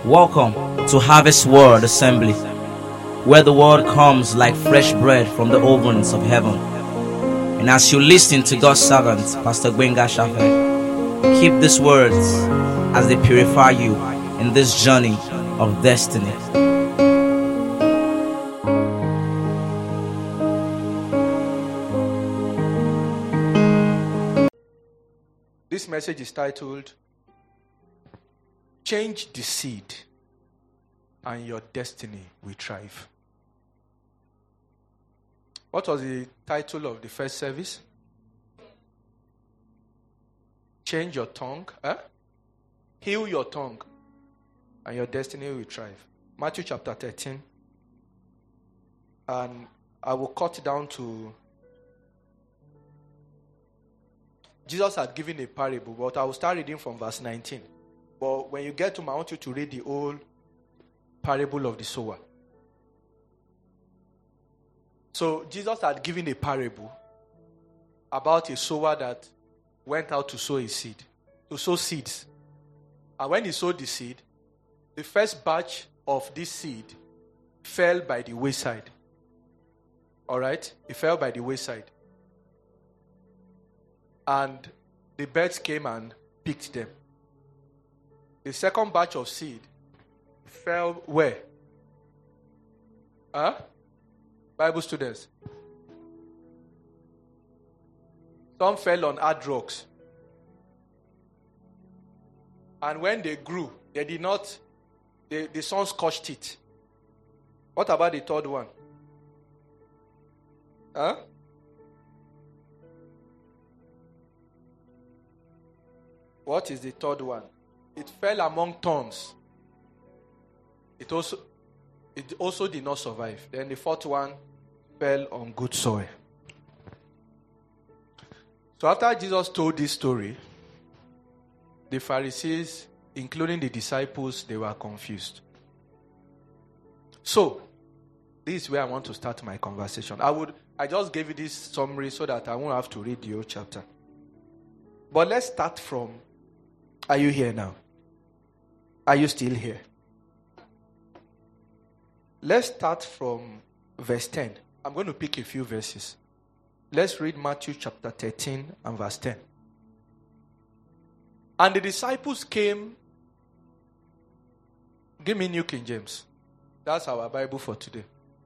Welcome to Harvest Word Assembly, where the word comes like fresh bread from the ovens of heaven. And as you listen to God's servant, Pastor Gbenga Shafe, keep these words as they purify you in this journey of destiny. This message is titled, Change the Seed and Your Destiny Will Thrive. What was the title of the first service? Change your tongue. Heal your tongue and your destiny will thrive. Matthew chapter 13. And I will cut down to... Jesus had given a parable, but I will start reading from verse 19. But when you get to I want you to read the whole parable of the sower. So Jesus had given a parable about a sower that went out to sow seeds. And when he sowed the seed, the first batch of this seed fell by the wayside. All right? It fell by the wayside. And the birds came and picked them. The second batch of seed fell where? Bible students. Some fell on hard rocks. And when they grew, the sun scorched it. What about the third one? What is the third one? It fell among thorns. It also did not survive. Then the fourth one fell on good soil. So after Jesus told this story, the Pharisees, including the disciples, they were confused. So, this is where I want to start my conversation. I just gave you this summary so that I won't have to read the whole chapter. But let's start from, are you here now? Are you still here? Let's start from verse 10. I'm going to pick a few verses. Let's read Matthew chapter 13 and verse 10. And the disciples came. Give me New King James. That's our Bible for today.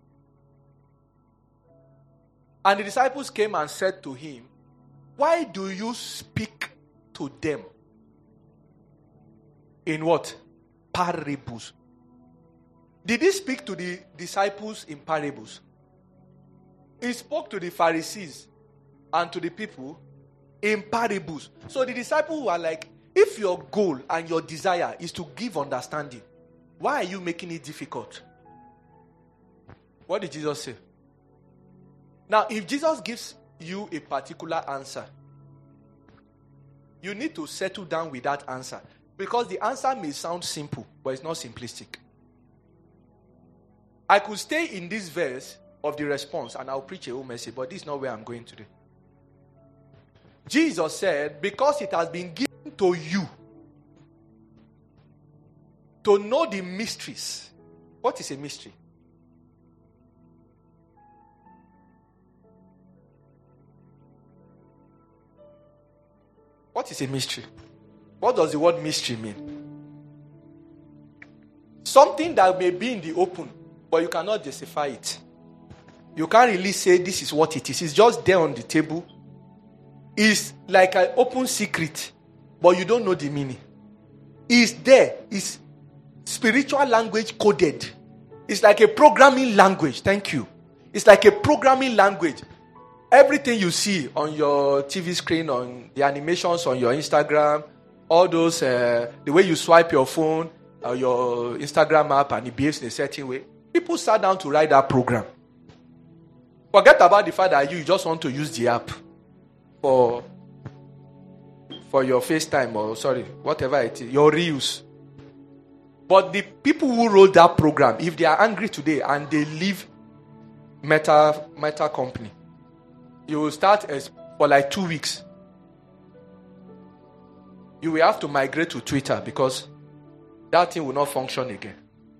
And the disciples came and said to him, why do you speak to them in what? Parables. Did he speak to the disciples in parables? He spoke to the Pharisees and to the people in parables. So the disciples were like, if your goal and your desire is to give understanding, why are you making it difficult? What did Jesus say? Now, if Jesus gives you a particular answer, you need to settle down with that answer. Because the answer may sound simple, but it's not simplistic. I could stay in this verse of the response and I'll preach a whole message, but this is not where I'm going today. Jesus said, because it has been given to you to know the mysteries. What is a mystery? What is a mystery? What does the word mystery mean? Something that may be in the open, but you cannot justify it. You can't really say this is what it is. It's just there on the table. It's like an open secret, but you don't know the meaning. It's there. It's spiritual language coded. It's like a programming language. Thank you. It's like a programming language. Everything you see on your TV screen, on the animations on your Instagram, all those, the way you swipe your phone, your Instagram app, and it behaves in a certain way. People sat down to write that program. Forget about the fact that you just want to use the app for your FaceTime or, whatever it is, your reuse. But the people who wrote that program, if they are angry today and they leave Meta company, you will start for like 2 weeks. you will have to migrate to Twitter because that thing will not function again.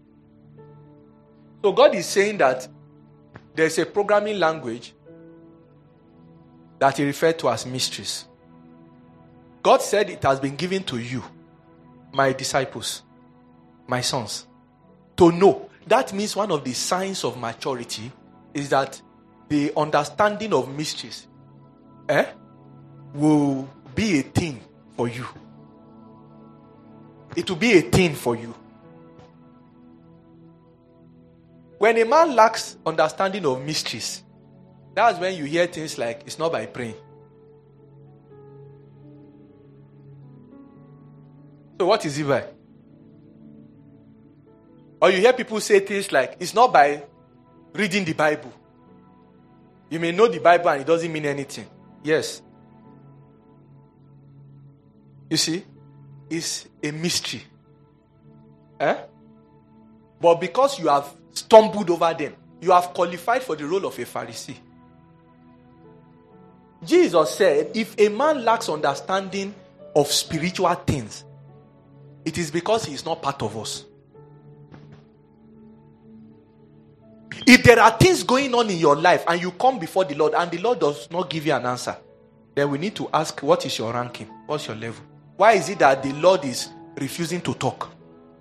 So God is saying that there's a programming language that he referred to as mysteries. God said it has been given to you, my disciples, my sons, to know. That means one of the signs of maturity is that the understanding of mysteries will be a thing for you. It will be a thing for you. When a man lacks understanding of mysteries, that's when you hear things like, it's not by praying. So what is it by? Or you hear people say things like, it's not by reading the Bible. You may know the Bible and it doesn't mean anything. Yes. You see, it's a mystery. But because you have stumbled over them, you have qualified for the role of a Pharisee. Jesus said, if a man lacks understanding of spiritual things, it is because he is not part of us. If there are things going on in your life and you come before the Lord and the Lord does not give you an answer, then we need to ask, what is your ranking? What's your level? Why is it that the Lord is refusing to talk?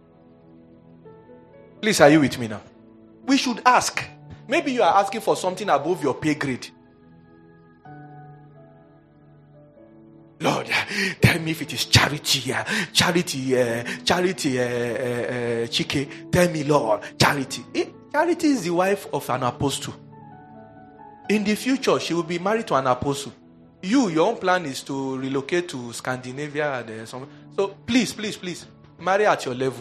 Please, are you with me now? We should ask. Maybe you are asking for something above your pay grade. Lord, tell me if it is charity, Chike. Tell me, Lord, charity. Charity is the wife of an apostle. In the future, she will be married to an apostle. Your own plan is to relocate to Scandinavia and somewhere. So please, marry at your level.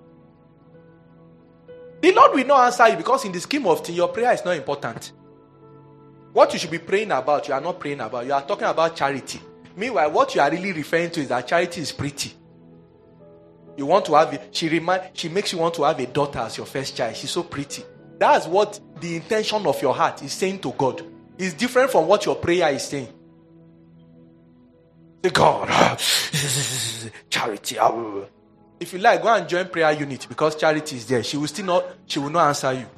The Lord will not answer you because in the scheme of things, your prayer is not important. What you should be praying about, you are not praying about. You are talking about charity. Meanwhile, what you are really referring to is that charity is pretty. You want to have it. She makes you want to have a daughter as your first child. She's so pretty. That's what the intention of your heart is saying to God. It's different from what your prayer is saying. Say, God, charity. If you like, go and join prayer unit because charity is there. She will not answer you.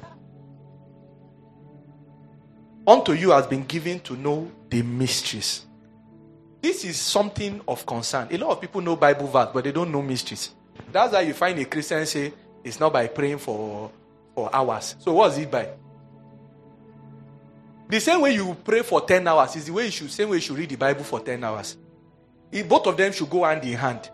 Unto you has been given to know the mysteries. This is something of concern. A lot of people know Bible verse, but they don't know mysteries. That's why you find a Christian say, it's not by praying for hours. So what's it by? The same way you pray for 10 hours is the same way you should read the Bible for 10 hours. Both of them should go hand in hand.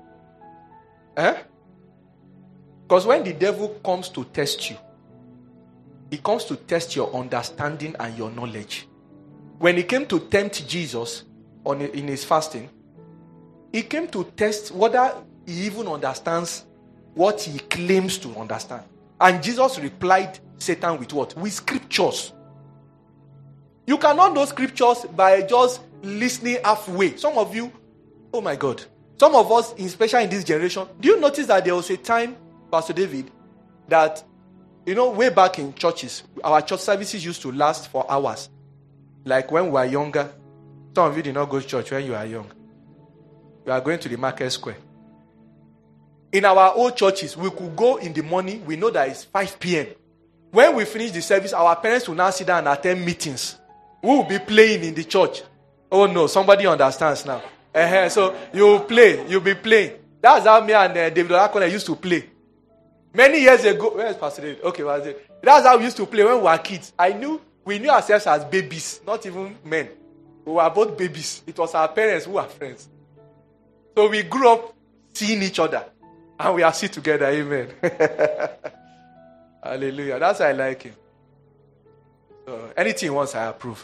Because when the devil comes to test you, he comes to test your understanding and your knowledge. When he came to tempt Jesus in his fasting, he came to test whether he even understands what he claims to understand. And Jesus replied Satan with what? With scriptures. You cannot know scriptures by just listening halfway. Some of you, oh my God. Some of us, especially in this generation, do you notice that there was a time, Pastor David, that, way back in churches, our church services used to last for hours. Like when we were younger. Some of you did not go to church when you were young. You are going to the market square. In our old churches, we could go in the morning. We know that it's 5 p.m. When we finish the service, our parents will now sit down and attend meetings. We will be playing in the church. Oh no, somebody understands now. So you'll be playing. That's how me and David Olakone used to play. Many years ago, where is Pastor David? Okay, was it? That's how we used to play when we were kids. We knew ourselves as babies, not even men. We were both babies. It was our parents who were friends. So we grew up seeing each other. And we are still together. Amen. Hallelujah. That's why I like him. So anything he wants, I approve.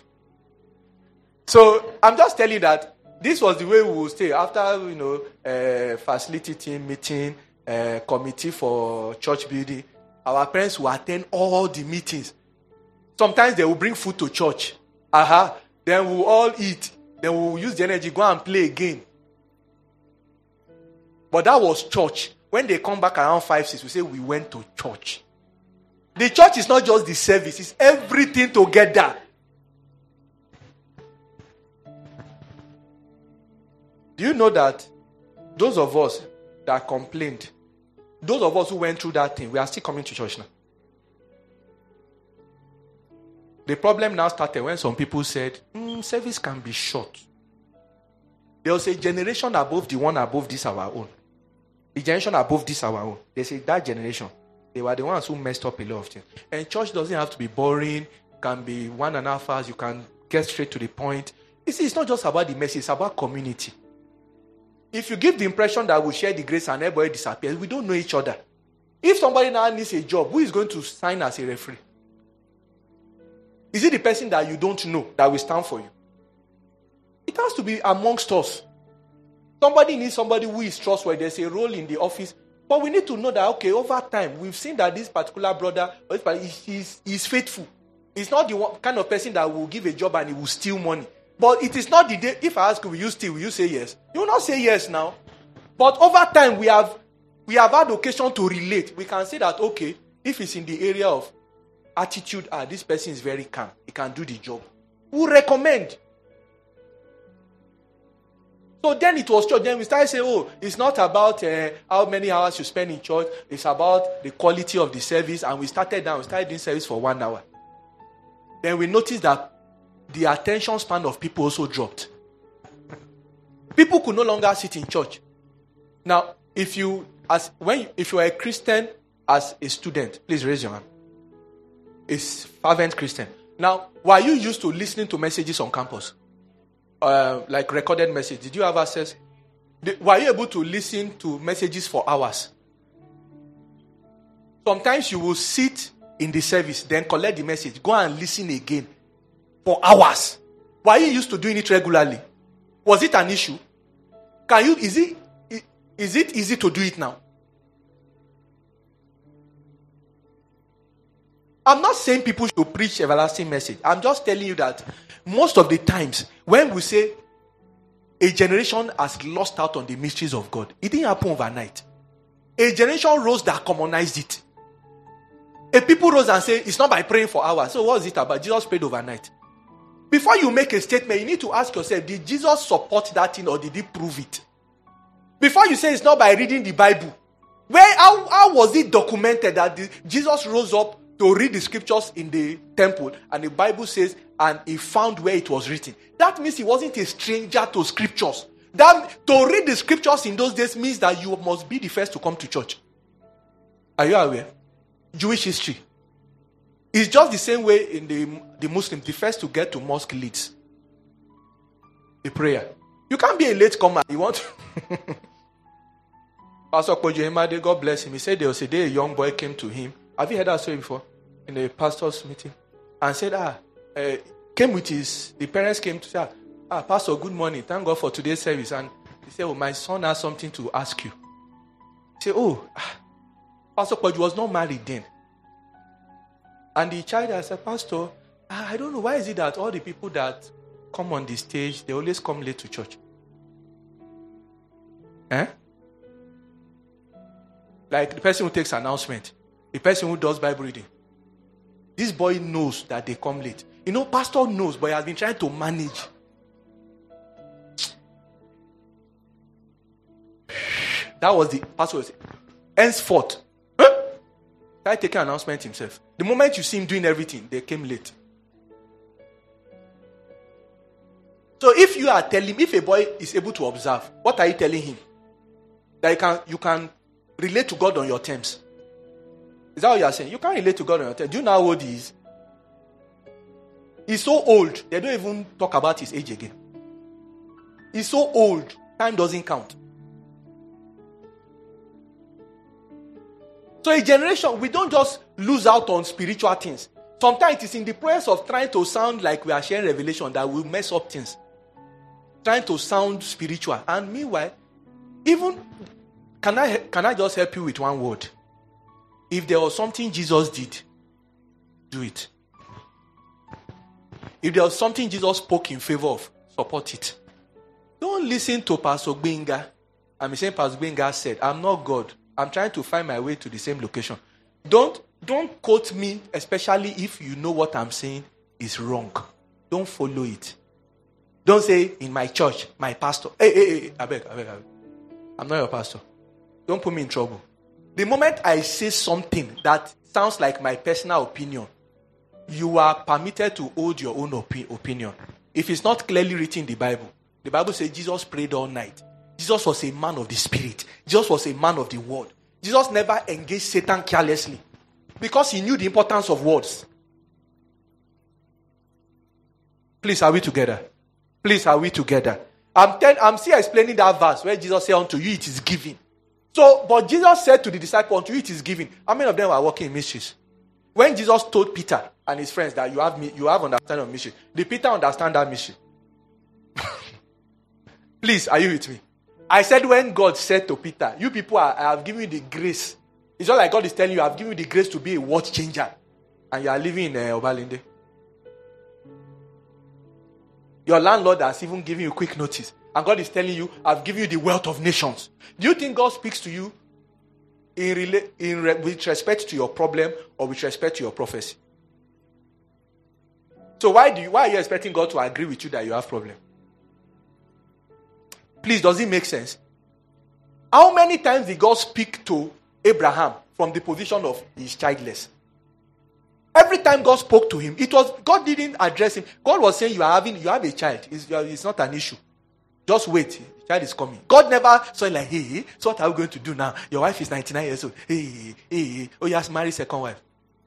So I'm just telling you that this was the way we will stay. After, facility team meeting, committee for church building, our parents will attend all the meetings. Sometimes they will bring food to church. Then we will all eat. Then we will use the energy, go and play again. But that was church. When they come back around 5, 6, we say we went to church. The church is not just the service, it's everything together. Do you know that those of us that complained those of us who went through that thing, we are still coming to church now. The problem now started when some people said, service can be short. There was a generation above the one above this our own. The generation above this our own. They say that generation, they were the ones who messed up a lot of things. And church doesn't have to be boring. Can be 1.5 hours. You can get straight to the point. You see, it's not just about the message. It's about community. If you give the impression that we share the grace and everybody disappears, we don't know each other. If somebody now needs a job, who is going to sign as a referee? Is it the person that you don't know that will stand for you? It has to be amongst us. Somebody needs somebody who is trustworthy. There's a role in the office. But we need to know that, okay, over time, we've seen that this particular brother is faithful. He's not the kind of person that will give a job and he will steal money. But it is not the day, if I ask you, will you steal? Will you say yes? You will not say yes now. But over time, we have had occasion to relate. We can say that, okay, if it's in the area of attitude, this person is very calm. He can do the job. We recommend. So then it was church. Then we started saying, it's not about how many hours you spend in church. It's about the quality of the service. And we started doing service for 1 hour. Then we noticed that the attention span of people also dropped. People could no longer sit in church. Now, if you are a Christian as a student, please raise your hand. A fervent Christian. Now, were you used to listening to messages on campus? Like recorded message. Did you have access? Were you able to listen to messages for hours? Sometimes you will sit in the service, then collect the message, go and listen again for hours. Were you used to doing it regularly? Was it an issue? Is it easy to do it now? I'm not saying people should preach everlasting message. I'm just telling you that most of the times when we say a generation has lost out on the mysteries of God, it didn't happen overnight. A generation rose that commonized it. A people rose and say, it's not by praying for hours. So what is it about? Jesus prayed overnight. Before you make a statement, you need to ask yourself, did Jesus support that thing or did he prove it? Before you say it's not by reading the Bible, how was it documented that Jesus rose up to read the scriptures in the temple and the Bible says, and he found where it was written? That means he wasn't a stranger to scriptures. To read the scriptures in those days means that you must be the first to come to church. Are you aware? Jewish history. It's just the same way in the Muslims. The first to get to mosque leads the prayer. You can't be a late comer. You want to... Pastor Kojo, God bless him. He said there was a day a young boy came to him. Have you heard that story before? In a pastor's meeting. And said, the parents came to say, Pastor, good morning. Thank God for today's service. And he said, my son has something to ask you. He said, Pastor Kojo was not married then. And the child said, Pastor, I don't know, why is it that all the people that come on the stage, they always come late to church? Like the person who takes announcement, the person who does Bible reading. This boy knows that they come late. Pastor knows, but he has been trying to manage. That was the pastor. Henceforth, started taking an announcement himself. The moment you see him doing everything, they came late. So if you are telling, if a boy is able to observe, what are you telling him? That you can relate to God on your terms. Is that what you are saying? You can't relate to God on your terms. Do you know how old he is? He's so old, they don't even talk about his age again. He's so old, time doesn't count. So a generation, we don't just lose out on spiritual things. Sometimes it is in the process of trying to sound like we are sharing revelation that we mess up things. Trying to sound spiritual. And meanwhile, can I just help you with one word? If there was something Jesus did, do it. If there was something Jesus spoke in favor of, support it. Don't listen to Pastor Gbenga. I'm saying Pastor Gbenga said, I'm not God. I'm trying to find my way to the same location. Don't quote me, especially if you know what I'm saying is wrong. Don't follow it. Don't say, in my church, my pastor. Hey, I beg. I'm not your pastor. Don't put me in trouble. The moment I say something that sounds like my personal opinion, you are permitted to hold your own opinion. If it's not clearly written in the Bible says Jesus prayed all night. Jesus was a man of the Spirit. Jesus was a man of the word. Jesus never engaged Satan carelessly because he knew the importance of words. Please, are we together? Please, are we together? I'm still explaining that verse where Jesus said, unto you it is given. So, but Jesus said to the disciples, unto you it is given. How many of them were working in mysteries? When Jesus told Peter and his friends that you have understanding of mystery, did Peter understand that mystery? Please, are you with me? I said when God said to Peter, you people, I have given you the grace. It's not like God is telling you, I have given you the grace to be a word changer. And you are living in Obalinde. Your landlord has even given you quick notice. And God is telling you, I've given you the wealth of nations. Do you think God speaks to you with respect to your problem or with respect to your prophecy? So why are you expecting God to agree with you that you have problem? Please, does it make sense? How many times did God speak to Abraham from the position of he's childless? Every time God spoke to him, God didn't address him. God was saying, you have a child. It's not an issue. Just wait. The child is coming. God never saw it like, hey, so what are we going to do now? Your wife is 99 years old. Hey. Oh, you have to marry second wife.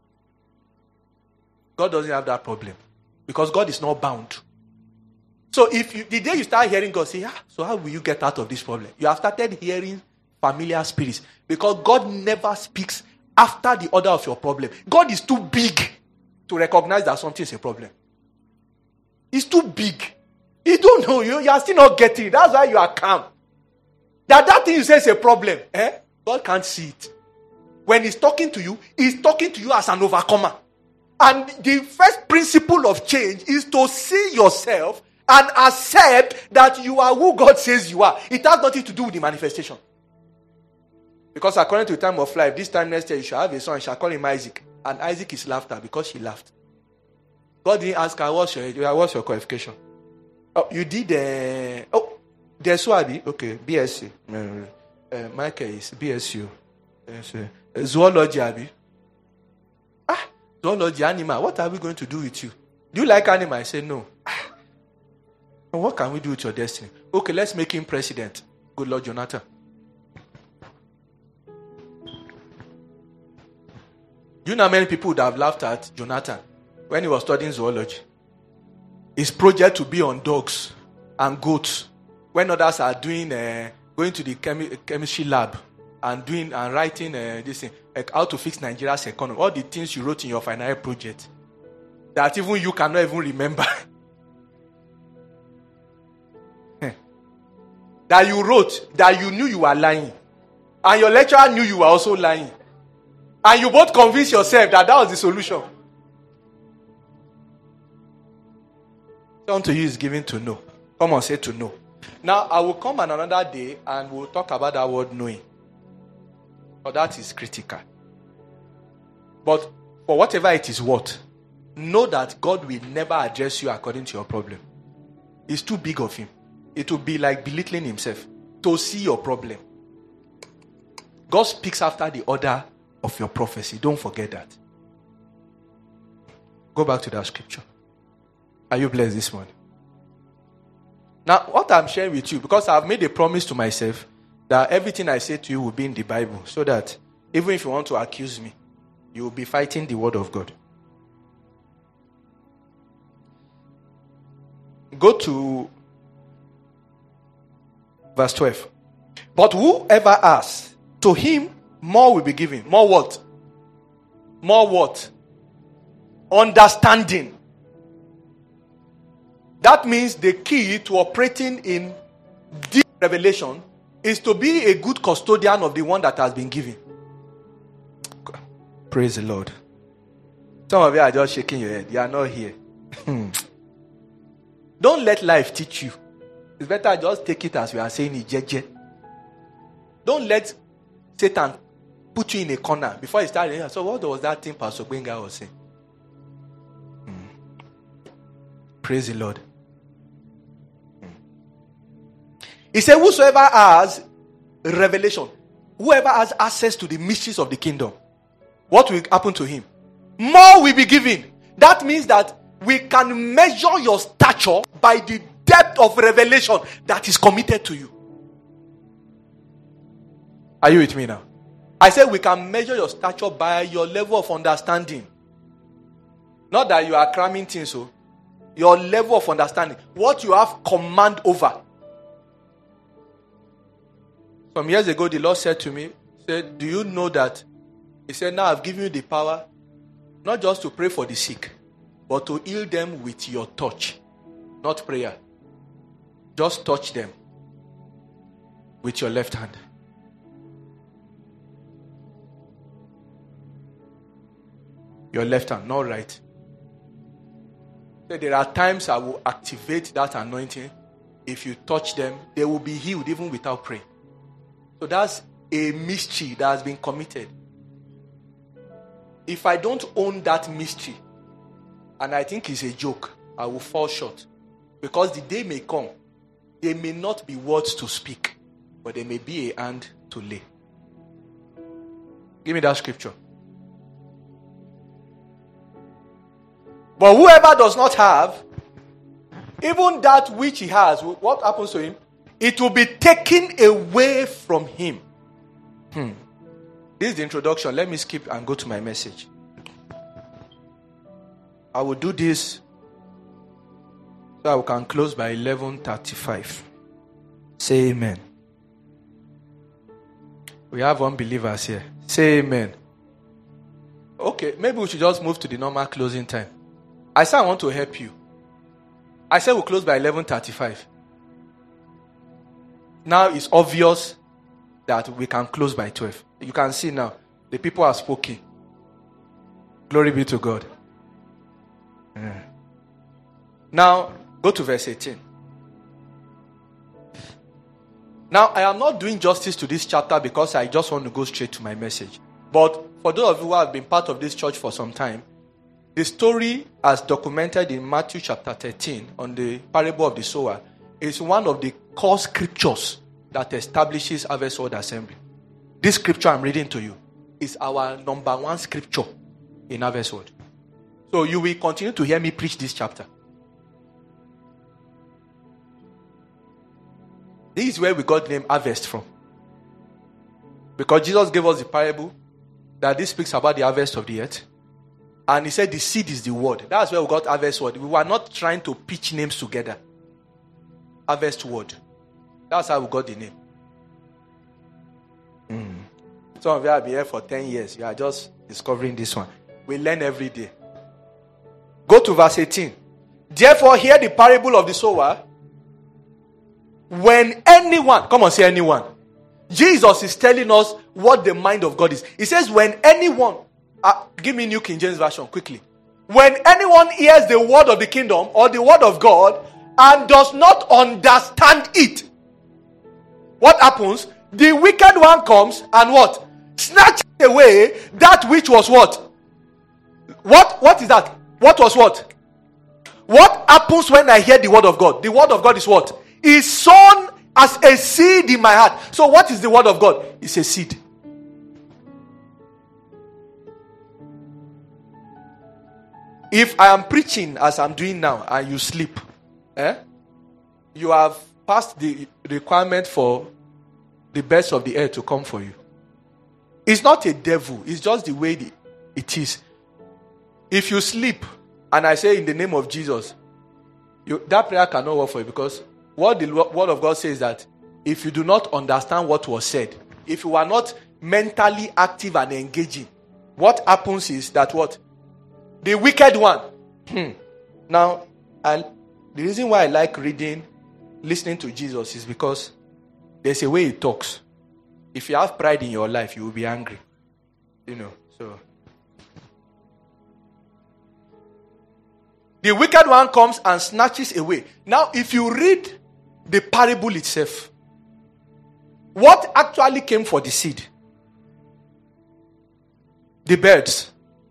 God doesn't have that problem. Because God is not bound. So the day you start hearing God say, so how will you get out of this problem? You have started hearing familiar spirits. Because God never speaks after the order of your problem. God is too big to recognize that something is a problem. He's too big. You don't know. You are still not getting it. That's why you are calm. That thing you say is a problem. God can't see it. When he's talking to you as an overcomer. And the first principle of change is to see yourself and accept that you are who God says you are. It has nothing to do with the manifestation. Because according to the time of life, this time next year you shall have a son, you shall call him Isaac. And Isaac is laughter because she laughed. God didn't ask her, what's your qualification? Oh, you did, there's Swabi. Okay, BSc. Michael is BSU. Zoology, Abi. Zoology, animal. What are we going to do with you? Do you like animal? I say no. What can we do with your destiny? Okay, let's make him president. Good Lord, Jonathan. Do you know how many people would have laughed at Jonathan when he was studying zoology? His project to be on dogs and goats, when others are doing going to the chemistry lab and writing this thing, like how to fix Nigeria's economy. All the things you wrote in your final project that even you cannot even remember. That you wrote, that you knew you were lying. And your lecturer knew you were also lying. And you both convinced yourself that was the solution. Unto you is given to know. Come on, say to know. Now, I will come on another day and we'll talk about that word knowing. But that is critical. But for whatever it is worth, know that God will never address you according to your problem. It's too big of him. It will be like belittling himself to see your problem. God speaks after the order of your prophecy. Don't forget that. Go back to that scripture. Are you blessed this morning? Now, what I'm sharing with you, because I've made a promise to myself that everything I say to you will be in the Bible, so that even if you want to accuse me, you will be fighting the word of God. Go to verse 12. But whoever asks, to him more will be given. More what? More what? Understanding. That means the key to operating in deep revelation is to be a good custodian of the one that has been given. Praise the Lord. Some of you are just shaking your head. You are not here. Don't let life teach you. It's better just take it as we are saying it, jeje. Don't let Satan put you in a corner before you start. So what was that thing Pastor Gbenga was saying? Praise the Lord. He said, whosoever has revelation. whoever has access to the mysteries of the kingdom, what will happen to him? More will be given. That means that we can measure your stature by the depth of revelation that is committed to you. Are you with me now? I said we can measure your stature by your level of understanding. Not that you are cramming things, so your level of understanding, what you have command over. Some years ago, the Lord said to me, said, do you know that? He said, now I've given you the power, not just to pray for the sick, but to heal them with your touch. Not prayer. Just touch them with your left hand. Your left hand, not right. So there are times I will activate that anointing. If you touch them, they will be healed even without praying. So that's a mystery that has been committed. If I don't own that mystery, and I think it's a joke, I will fall short. Because the day may come, there may not be words to speak, but there may be a hand to lay. Give me that scripture. But whoever does not have, even that which he has, what happens to him? It will be taken away from him. This is the introduction. Let me skip and go to my message. I will do this so I can close by 11:35. Say amen. We have unbelievers here. Say amen. Okay, maybe we should just move to the normal closing time. I said I want to help you. I said we'll close by 11:35. Now it's obvious that we can close by 12. You can see now, the people are spoken. Glory be to God. Now, go to verse 18. Now, I am not doing justice to this chapter because I just want to go straight to my message. But for those of you who have been part of this church for some time, the story as documented in Matthew chapter 13 on the parable of the sower is one of the core scriptures that establishes Harvest World Assembly. This scripture I'm reading to you is our number one scripture in Harvest World. So you will continue to hear me preach this chapter. This is where we got the name harvest from. Because Jesus gave us the parable that this speaks about the harvest of the earth. And he said the seed is the word. That's where we got harvest word. We were not trying to pitch names together. Harvest word. That's how we got the name. Some of you have been here for 10 years. You are just discovering this one. We learn every day. Go to verse 18. Therefore, hear the parable of the sower. When anyone, come on, say anyone. Jesus is telling us what the mind of God is. He says, when anyone, give me New King James Version quickly. When anyone hears the word of the kingdom or the word of God and does not understand it, what happens? The wicked one comes and what? Snatch away that which was what? What is that? What was what? What happens when I hear the word of God? The word of God is what? Is sown as a seed in my heart. So what is the word of God? It's a seed. If I am preaching as I'm doing now and you sleep, you have passed the requirement for the birds of the air to come for you. It's not a devil. It's just the way it is. If you sleep and I say in the name of Jesus, that prayer cannot work for you, because what the word of God says that if you do not understand what was said, if you are not mentally active and engaging, what happens is that what? The wicked one. Now, and the reason why I like listening to Jesus is because there's a way he talks. If you have pride in your life, you will be angry. So. The wicked one comes and snatches away. Now, if you read the parable itself, what actually came for the seed? The birds.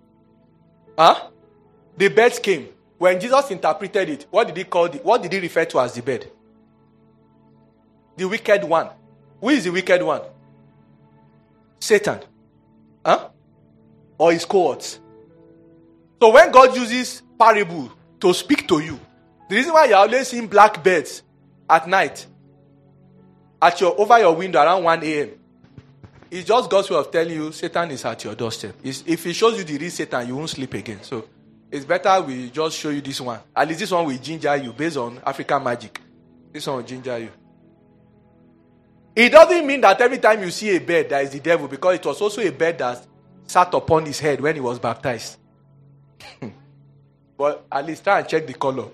The birds came. When Jesus interpreted it, what did he call it? What did he refer to as the bird? The wicked one. Who is the wicked one? Satan. Huh? Or his cohorts. So when God uses parable to speak to you, the reason why you're always seeing black birds at night over your window around 1 a.m. is just God's way of telling you Satan is at your doorstep. If he shows you the real Satan, you won't sleep again. So it's better we just show you this one. At least this one will ginger you based on African magic. This one will ginger you. It doesn't mean that every time you see a bird, that is the devil, because it was also a bird that sat upon his head when he was baptized. But at least try and check the color.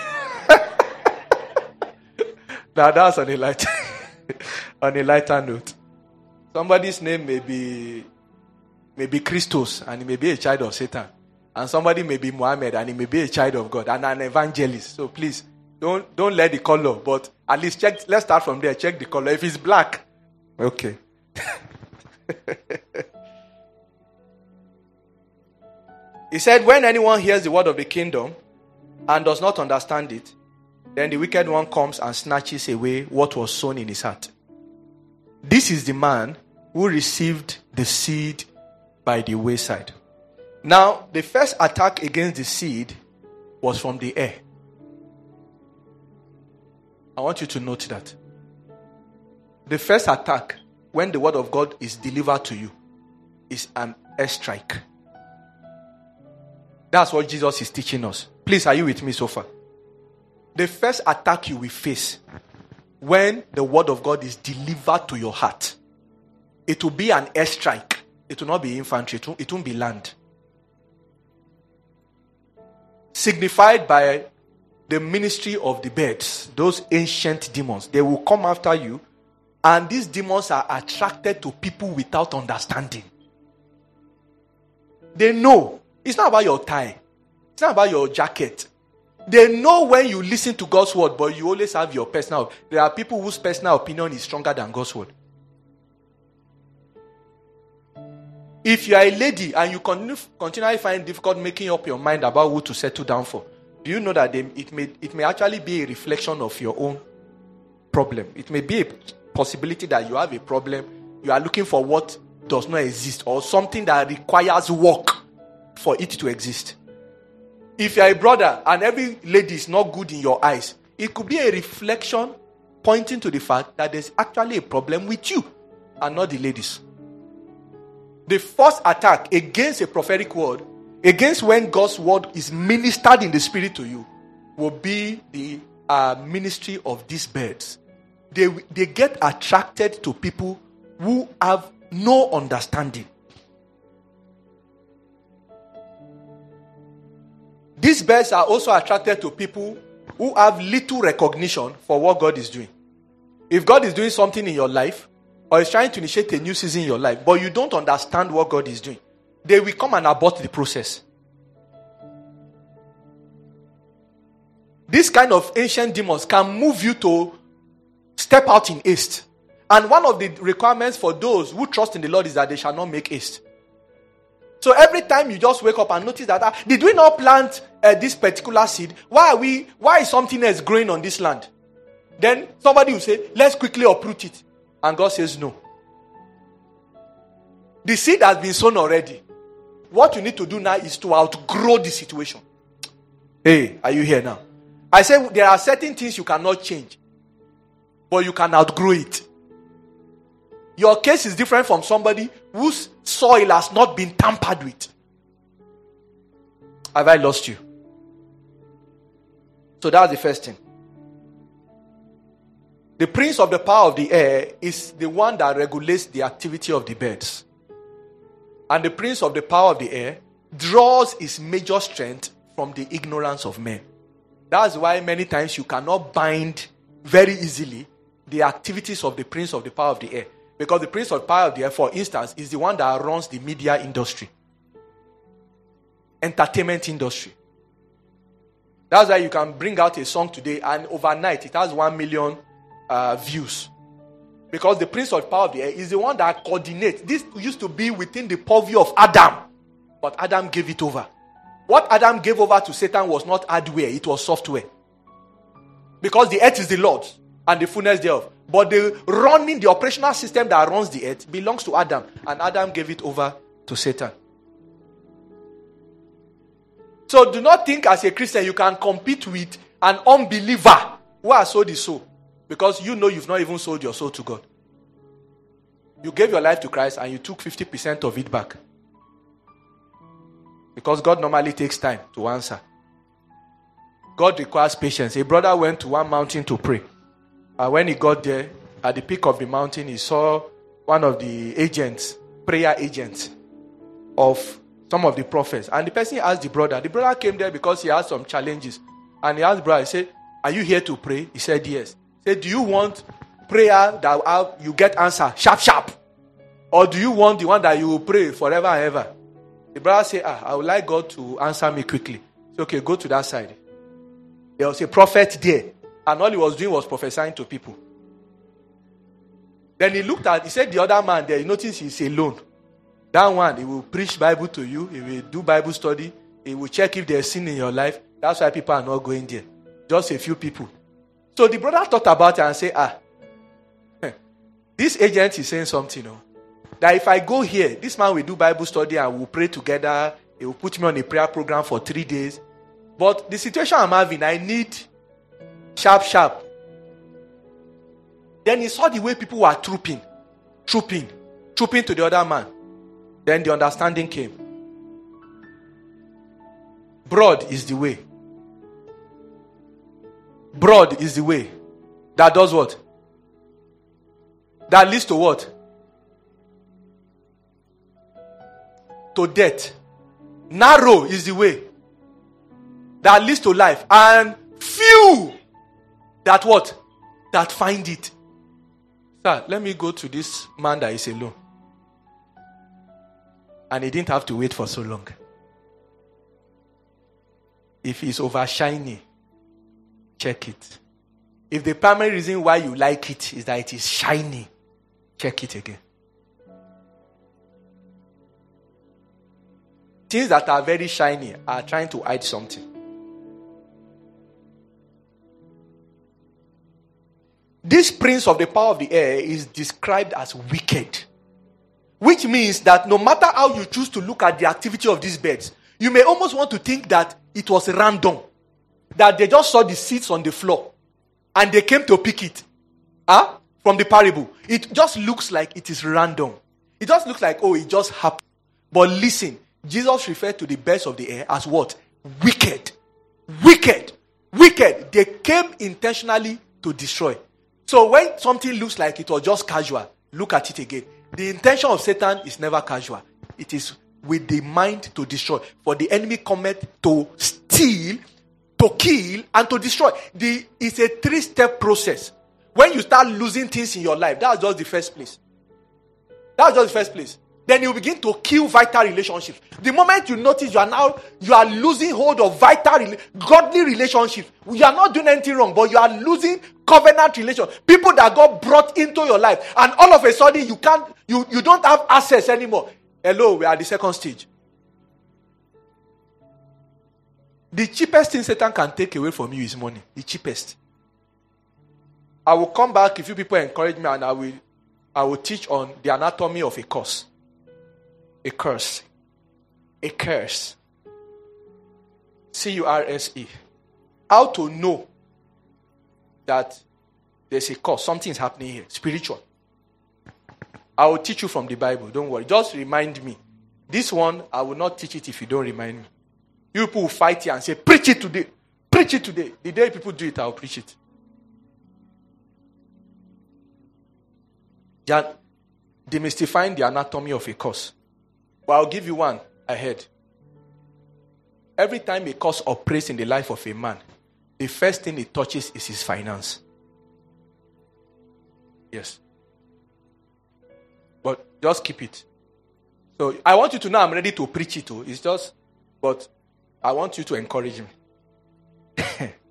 Now that's on a lighter note. Somebody's name may be Christos, and he may be a child of Satan. And somebody may be Muhammad, and he may be a child of God and an evangelist. So please, don't let the color, but at least check. Let's start from there. Check the color. If it's black, okay. He said, when anyone hears the word of the kingdom and does not understand it, then the wicked one comes and snatches away what was sown in his heart. This is the man who received the seed by the wayside. Now, the first attack against the seed was from the air. I want you to note that. The first attack, when the word of God is delivered to you, is an airstrike. That's what Jesus is teaching us. Please, are you with me so far? The first attack you will face when the word of God is delivered to your heart, it will be an airstrike. It will not be infantry. It won't be land. Signified by the ministry of the birds, those ancient demons. They will come after you, and these demons are attracted to people without understanding. They know. It's not about your tie. It's not about your jacket. They know when you listen to God's word, but you always have your personal. There are people whose personal opinion is stronger than God's word. If you are a lady and you continually find it difficult making up your mind about who to settle down for, do you know that it may actually be a reflection of your own problem? It may be a possibility that you have a problem. You are looking for what does not exist, or something that requires work for it to exist. If you are a brother and every lady is not good in your eyes, it could be a reflection pointing to the fact that there's actually a problem with you and not the ladies. The first attack against a prophetic word, against when God's word is ministered in the spirit to you, will be the ministry of these birds. They get attracted to people who have no understanding. These birds are also attracted to people who have little recognition for what God is doing. If God is doing something in your life, or is trying to initiate a new season in your life, but you don't understand what God is doing, they will come and abort the process. This kind of ancient demons can move you to step out in haste. And one of the requirements for those who trust in the Lord is that they shall not make haste. So every time you just wake up and notice that, did we not plant this particular seed? Why is something else growing on this land? Then somebody will say, let's quickly uproot it. And God says no. The seed has been sown already. What you need to do now is to outgrow the situation. Hey, are you here now? I say there are certain things you cannot change, but you can outgrow it. Your case is different from somebody whose soil has not been tampered with. Have I lost you? So that's the first thing. The prince of the power of the air is the one that regulates the activity of the birds. And the prince of the power of the air draws his major strength from the ignorance of men. That's why many times you cannot bind very easily the activities of the prince of the power of the air. Because the prince of the power of the air, for instance, is the one that runs the media industry, entertainment industry. That's why you can bring out a song today and overnight it has 1 million views. Because the prince of the power of the air is the one that coordinates. This used to be within the purview of Adam, but Adam gave it over. What Adam gave over to Satan was not hardware, it was software. Because the earth is the Lord's and the fullness thereof. But the operational system that runs the earth belongs to Adam, and Adam gave it over to Satan. So do not think as a Christian you can compete with an unbeliever who has sold his soul, because you know you've not even sold your soul to God. You gave your life to Christ and you took 50% of it back. Because God normally takes time to answer. God requires patience. A brother went to one mountain to pray. And when he got there, at the peak of the mountain, he saw one of the agents, prayer agents of some of the prophets. And the person asked the brother came there because he had some challenges. And he asked the brother, he said, "Are you here to pray?" He said, "Yes." He said, "Do you want prayer that you get answer sharp? Or do you want the one that you will pray forever and ever?" The brother said, "I would like God to answer me quickly." He said, "Okay, go to that side." There was a prophet there, and all he was doing was prophesying to people. Then he said the other man there, he noticed he's alone. That one, he will preach Bible to you, he will do Bible study, he will check if there's sin in your life. That's why people are not going there. Just a few people. So the brother thought about it and said, this agent is saying something, that if I go here, this man will do Bible study and we'll pray together. He will put me on a prayer program for 3 days. But the situation I'm having, I need sharp. Then he saw the way people were trooping to the other man. Then the understanding came. Broad is the way. Broad is the way. That does what? That leads to what? To death. Narrow is the way that leads to life. And few that what? That find it. Sir, let me go to this man that is alone. And he didn't have to wait for so long. If he's over shiny, check it. If the primary reason why you like it is that it is shiny, check it again. Things that are very shiny are trying to hide something. This prince of the power of the air is described as wicked. Which means that no matter how you choose to look at the activity of these birds, you may almost want to think that it was random. That they just saw the seeds on the floor and they came to pick it. From the parable. It just looks like it is random. It just looks like, it just happened. But listen, Jesus referred to the birds of the air as what? Wicked. Wicked. Wicked. They came intentionally to destroy. So when something looks like it was just casual, look at it again. The intention of Satan is never casual. It is with the mind to destroy. For the enemy cometh to steal, to kill, and to destroy. It's a 3-step process. When you start losing things in your life, that's just the first place. That's just the first place. Then you begin to kill vital relationships. The moment you notice you are losing hold of vital, godly relationships. You are not doing anything wrong, but you are losing covenant relations. People that God brought into your life, and all of a sudden you don't have access anymore. Hello, we are at the second stage. The cheapest thing Satan can take away from you is money. The cheapest. I will come back if you people encourage me, and I will teach on the anatomy of a curse. A curse. A curse. C-U-R-S-E. How to know that there's a curse. Something is happening here. Spiritual. I will teach you from the Bible. Don't worry. Just remind me. This one, I will not teach it if you don't remind me. You people will fight here and say, preach it today. Preach it today. The day people do it, I will preach it. Demystifying the anatomy of a curse. But I'll give you one ahead. Every time a curse operates in the life of a man, the first thing it touches is his finance. Yes. But just keep it. So I want you to know I'm ready to preach it too. It's just, but I want you to encourage me.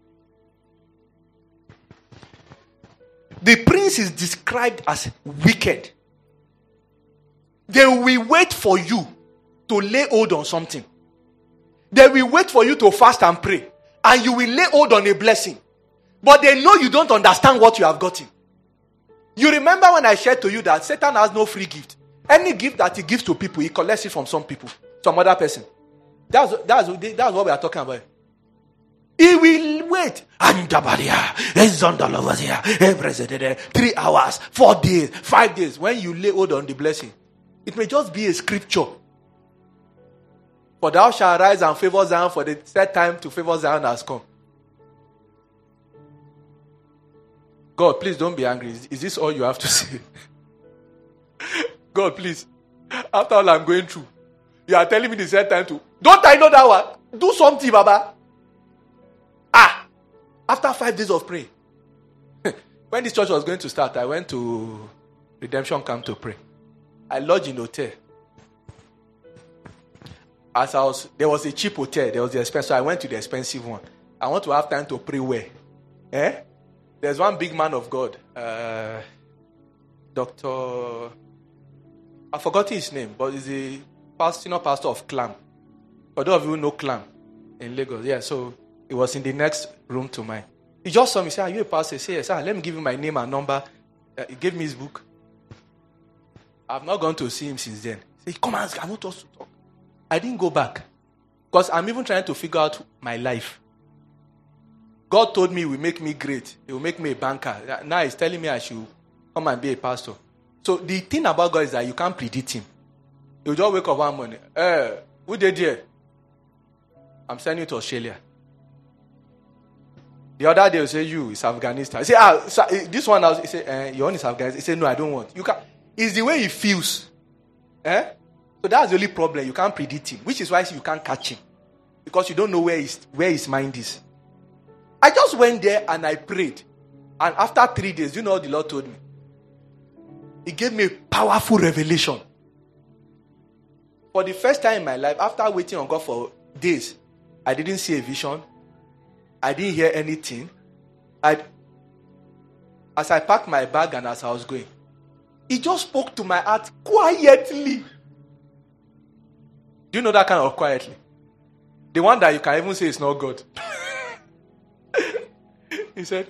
The prince is described as wicked. They will wait for you to lay hold on something. They will wait for you to fast and pray. And you will lay hold on a blessing. But they know you don't understand what you have gotten. You remember when I shared to you that Satan has no free gift. Any gift that he gives to people, he collects it from some people, some other person. That's what we are talking about. He will wait. 3 hours, 4 days, 5 days. When you lay hold on the blessing, it may just be a scripture. For thou shalt rise and favor Zion, for the set time to favor Zion has come. God, please don't be angry. Is this all you have to say? God, please. After all I'm going through, you are telling me the set time to. Don't I know that one? Do something, Baba. After 5 days of praying. When this church was going to start, I went to Redemption Camp to pray. I lodged in a hotel. There was a cheap hotel, there was the expensive, so I went to the expensive one. I want to have time to pray where? There's one big man of God, Dr. I forgot his name, but he's a senior pastor of Clam. For those of you who know Clam in Lagos, yeah, so he was in the next room to mine. He just saw me, said, "Are you a pastor?" I said, "Yes, sir. Let me give you my name and number." He gave me his book. I've not gone to see him since then. He said, "Come and I want us to talk." I didn't go back. Because I'm even trying to figure out my life. God told me he will make me great. He will make me a banker. Now he's telling me I should come and be a pastor. So the thing about God is that you can't predict him. He'll just wake up one morning. Who did here? I'm sending you to Australia. The other day he'll say, it's Afghanistan. I say, this one else. He say, your own is Afghanistan. He said, no, I don't want. You can. It's the way he feels. So that's the only problem. You can't predict him, which is why you can't catch him. Because you don't know where his mind is. I just went there and I prayed. And after 3 days, you know what the Lord told me? He gave me a powerful revelation. For the first time in my life, after waiting on God for days, I didn't see a vision. I didn't hear anything. As I packed my bag and as I was going, he just spoke to my heart quietly. Do you know that kind of quietly? The one that you can even say is not God. He said,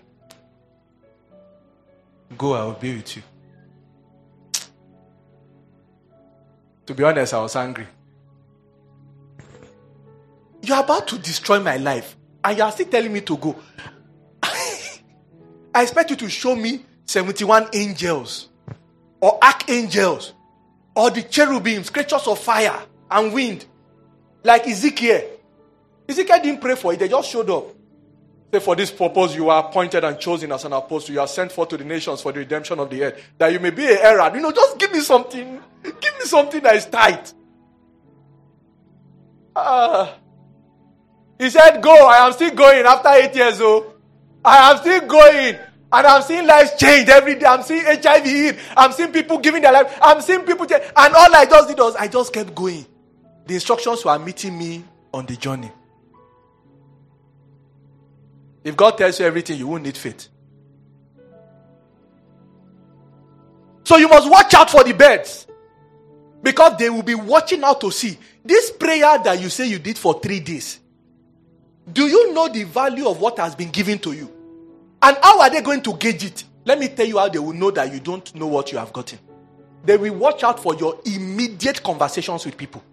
"Go, I will be with you." To be honest, I was angry. You're about to destroy my life, and you are still telling me to go. I expect you to show me 71 angels, or archangels, or the cherubims, creatures of fire and wind, like Ezekiel. Ezekiel didn't pray for it, they just showed up. Say, "For this purpose you are appointed and chosen as an apostle. You are sent forth to the nations for the redemption of the earth, that you may be a herald." Just give me something. Give me something that is tight. He said, "Go." I am still going after 8 years old. I am still going. And I'm seeing lives change every day. I'm seeing HIV healed. I'm seeing people giving their life. I'm seeing people change. And all I just did was, I just kept going. The instructions were meeting me on the journey. If God tells you everything, you won't need faith. So you must watch out for the birds. Because they will be watching out to see. This prayer that you say you did for 3 days. Do you know the value of what has been given to you? And how are they going to gauge it? Let me tell you how they will know that you don't know what you have gotten. They will watch out for your immediate conversations with people.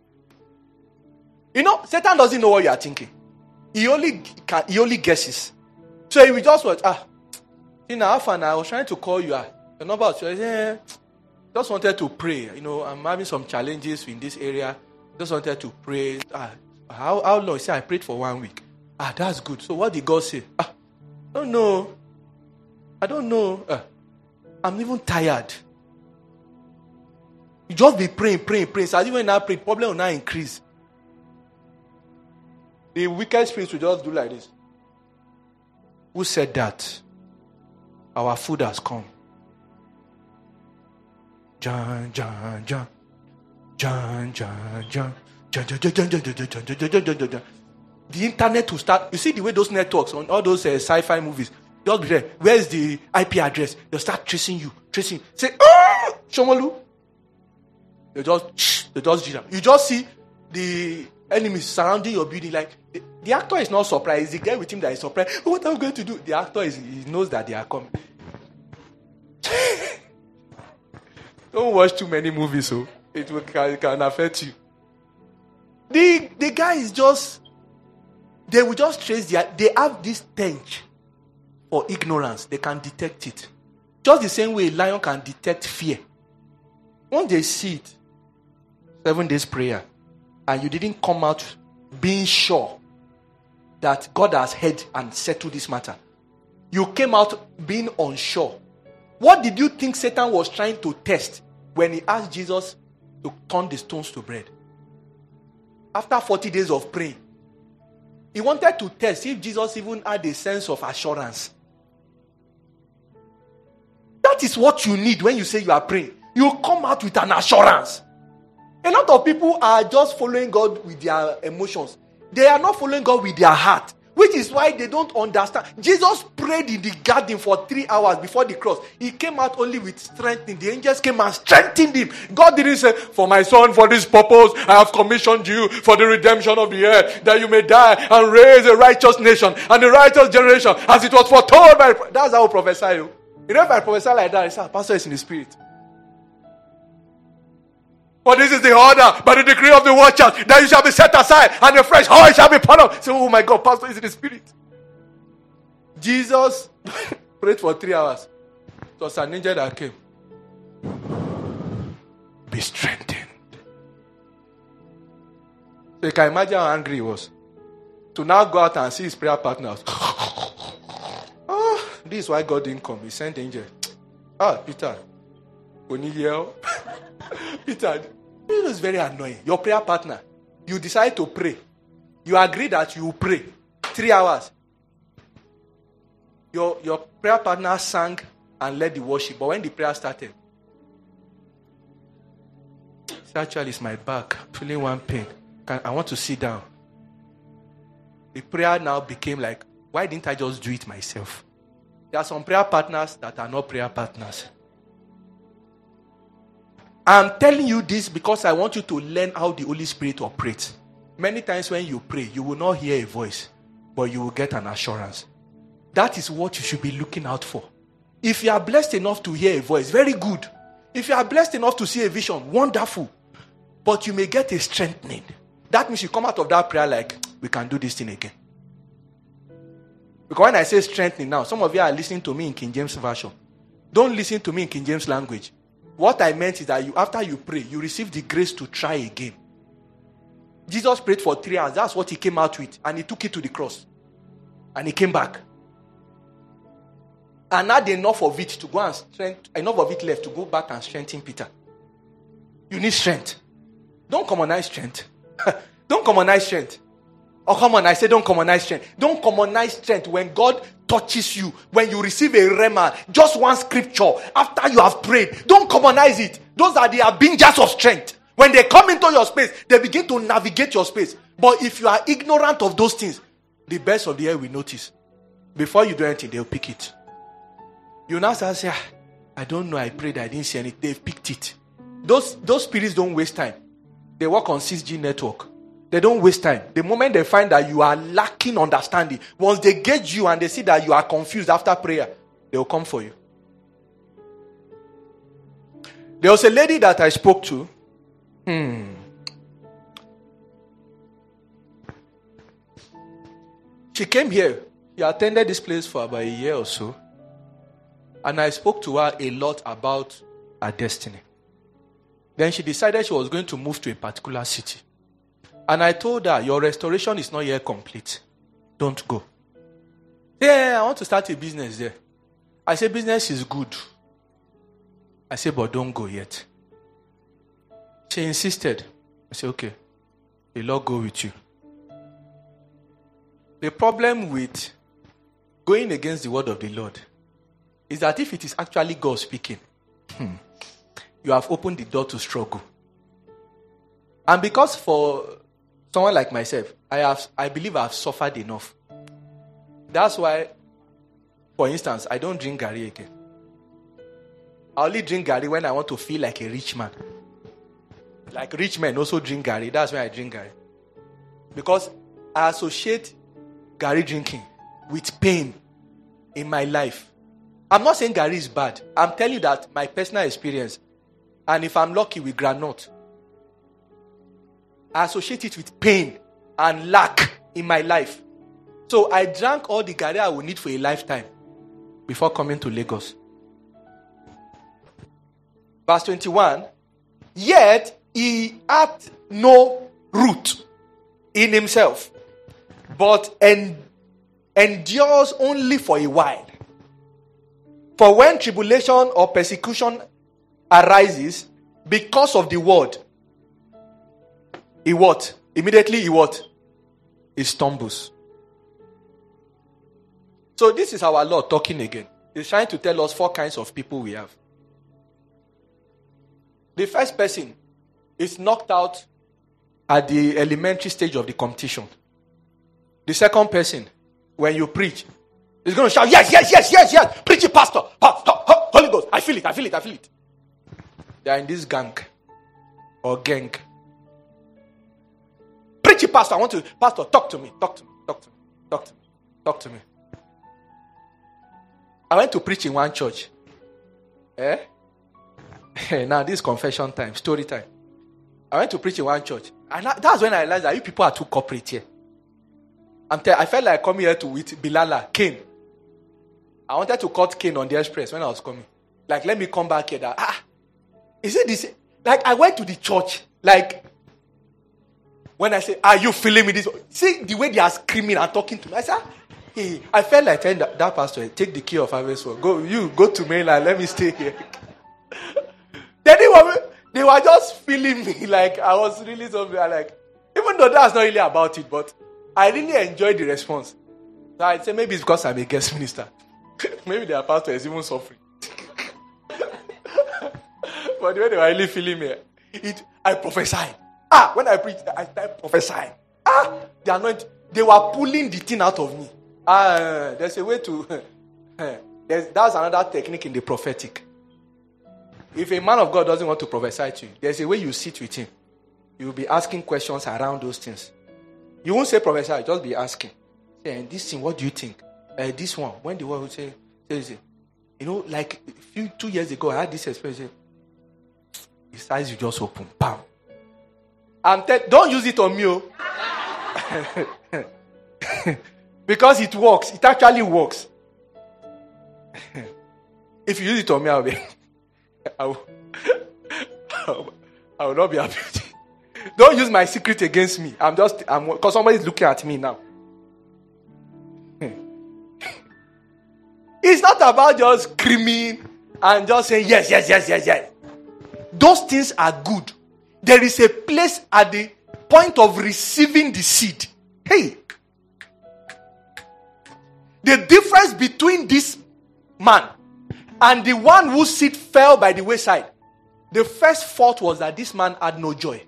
Satan doesn't know what you are thinking. He only guesses. So he will just watch. I was trying to call you. The number was, just wanted to pray. I'm having some challenges in this area. Just wanted to pray. How long? He said, I prayed for 1 week. That's good. So what did God say? I don't know. I'm even tired. You just be praying. So as even now pray, problem will now increase. The wicked spirits will just do like this. Who said that? Our food has come. John. The internet will start. You see the way those networks on all those sci-fi movies. Just be there. Where's the IP address? They'll start tracing you. Say, Shomolu. They just do that. You just see enemies surrounding your building. Like the actor is not surprised. The guy with him that is surprised. Oh, what are we going to do? The actor he knows that they are coming. Don't watch too many movies, so it can affect you. The guy is just. They will just trace they have this stench for ignorance. They can detect it. Just the same way a lion can detect fear. Once they see it, 7 days prayer, and you didn't come out being sure that God has heard and settled this matter. You came out being unsure. What did you think Satan was trying to test when he asked Jesus to turn the stones to bread? After 40 days of praying, he wanted to test if Jesus even had a sense of assurance. That is what you need when you say you are praying. You come out with an assurance. A lot of people are just following God with their emotions. They are not following God with their heart, which is why they don't understand. Jesus prayed in the garden for 3 hours before the cross. He came out only with strengthening. The angels came and strengthened him. God didn't say, for my son, for this purpose, I have commissioned you for the redemption of the earth, that you may die and raise a righteous nation and a righteous generation, as it was foretold by... That's how I prophesy you. You know, if I prophesy like that, I say, pastor is in the spirit. For this is the order by the decree of the watchers, that you shall be set aside and a fresh oil shall be poured out. So, oh my God, pastor is in the spirit. Jesus prayed for 3 hours. It was an angel that came. Be strengthened. So you can imagine how angry he was. To now go out and see his prayer partners. Oh, this is why God didn't come. He sent the angel. Peter. Peter, it was very annoying. Your prayer partner, you decide to pray. You agree that you will pray 3 hours. Your prayer partner sang and led the worship. But when the prayer started, actually it's my back, feeling one pain. I want to sit down. The prayer now became like, why didn't I just do it myself? There are some prayer partners that are not prayer partners. I'm telling you this because I want you to learn how the Holy Spirit operates. Many times when you pray, you will not hear a voice, but you will get an assurance. That is what you should be looking out for. If you are blessed enough to hear a voice, very good. If you are blessed enough to see a vision, wonderful. But you may get a strengthening. That means you come out of that prayer like, we can do this thing again. Because when I say strengthening now, some of you are listening to me in King James Version. Don't listen to me in King James language. What I meant is that after you pray, you receive the grace to try again. Jesus prayed for 3 hours. That's what he came out with. And he took it to the cross. And he came back. And had enough of it to go and enough of it left to go back and strengthen Peter. You need strength. Don't commonize strength. Don't commonize strength. Oh, come on, I say don't commonize strength. Don't commonize strength when God touches you, when you receive a rhema, just one scripture, after you have prayed. Don't commonize it. Those are the abingers of strength. When they come into your space, they begin to navigate your space. But if you are ignorant of those things, the best of the air will notice. Before you do anything, they'll pick it. You now start saying, I don't know, I prayed, I didn't see anything. They've picked it. Those spirits don't waste time. They work on 6G network. They don't waste time. The moment they find that you are lacking understanding, once they gauge you and they see that you are confused after prayer, they will come for you. There was a lady that I spoke to. She came here. She attended this place for about a year or so. And I spoke to her a lot about her destiny. Then she decided she was going to move to a particular city. And I told her, your restoration is not yet complete. Don't go. Yeah, I want to start a business there. I said, business is good. I said, but don't go yet. She insisted. I said, okay, the Lord go with you. The problem with going against the word of the Lord is that if it is actually God speaking, you have opened the door to struggle. And because for someone like myself, I believe I have suffered enough. That's why, for instance, I don't drink Gary again. I only drink Gary when I want to feel like a rich man. Like rich men also drink Gary. That's why I drink Gary. Because I associate Gary drinking with pain in my life. I'm not saying Gary is bad. I'm telling you that my personal experience. And if I'm lucky with granite, I associate it with pain and lack in my life. So I drank all the Gary I would need for a lifetime before coming to Lagos. Verse 21. Yet he hath no root in himself, but endures only for a while. For when tribulation or persecution arises because of the word, he what? Immediately he what? He stumbles. So this is our Lord talking again. He's trying to tell us 4 kinds of people we have. The first person is knocked out at the elementary stage of the competition. The second person, when you preach, is going to shout, yes, yes, yes, yes, yes. Preach it, pastor. Holy Ghost. I feel it, I feel it, I feel it. They are in this gang or gang. Preach it, pastor. I want to, pastor, talk to me, talk to me, talk to me, talk to me, talk to me. I went to preach in one church. Now this is confession time, story time. I went to preach in one church. And that's when I realized that you people are too corporate here. I felt like coming here to with Bilala, Cain. I wanted to cut Cain on the express when I was coming. Like, let me come back here. Is it this? Like, I went to the church. Like, when I say, are you feeling me this? See the way they are screaming and talking to me. I said, hey, I felt like telling that pastor, take the key of Harvest World. Go to mainland. Let me stay here. They were just feeling me like I was really something. Like, even though that's not really about it, but I really enjoyed the response. So I'd say maybe it's because I'm a guest minister. Maybe their pastor is even suffering. But the way they were really feeling me, I prophesied. When I preached, I started prophesying. The anointing. They were pulling the thing out of me. There's a way to. That's another technique in the prophetic. If a man of God doesn't want to prophesy to you, there's a way you sit with him. You'll be asking questions around those things. You won't say prophesy, just be asking. Say, this thing, what do you think? This one, when the one will say, like 2 years ago, I had this experience. His eyes will just open. Bam. Don't use it on me. Because it works. It actually works. If you use it on me, I will not be happy. Don't use my secret against me. Because somebody is looking at me now. It's not about just screaming and just saying yes, yes, yes, yes, yes. Those things are good. There is a place at the point of receiving the seed. Hey. The difference between this man and the one whose seed fell by the wayside. The first fault was that this man had no joy.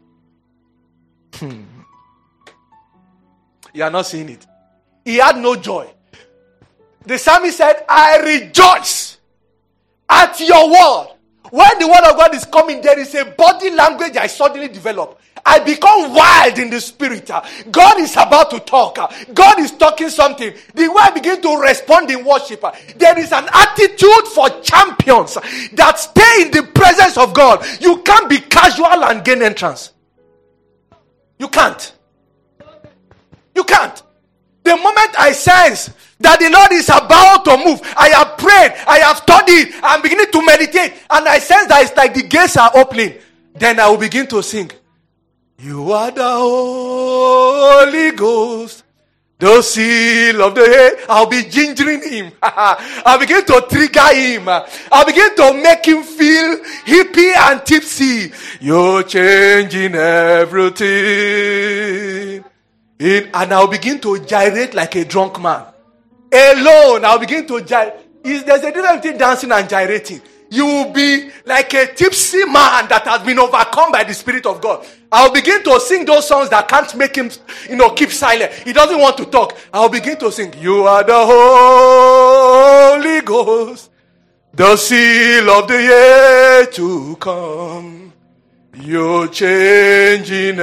You are not seeing it. He had no joy. The psalmist said, I rejoice at your word. When the word of God is coming, there is a body language I suddenly develop. I become wild in the spirit. God is about to talk. God is talking something. The way I begin to respond in worship, there is an attitude for champions that stay in the presence of God. You can't be casual and gain entrance. You can't. You can't. The moment I sense that the Lord is about to move, I have prayed, I have studied, I'm beginning to meditate, and I sense that it's like the gates are opening, then I will begin to sing. You are the Holy Ghost, the seal of the head. I'll be gingering him. I'll begin to trigger him. I'll begin to make him feel hippie and tipsy. You're changing everything. And I'll begin to gyrate like a drunk man. Alone, I'll begin to gyrate. There's a difference between dancing and gyrating. You will be like a tipsy man that has been overcome by the Spirit of God. I'll begin to sing those songs that can't make him, keep silent. He doesn't want to talk. I'll begin to sing, you are the Holy Ghost, the seal of the year to come. You're changing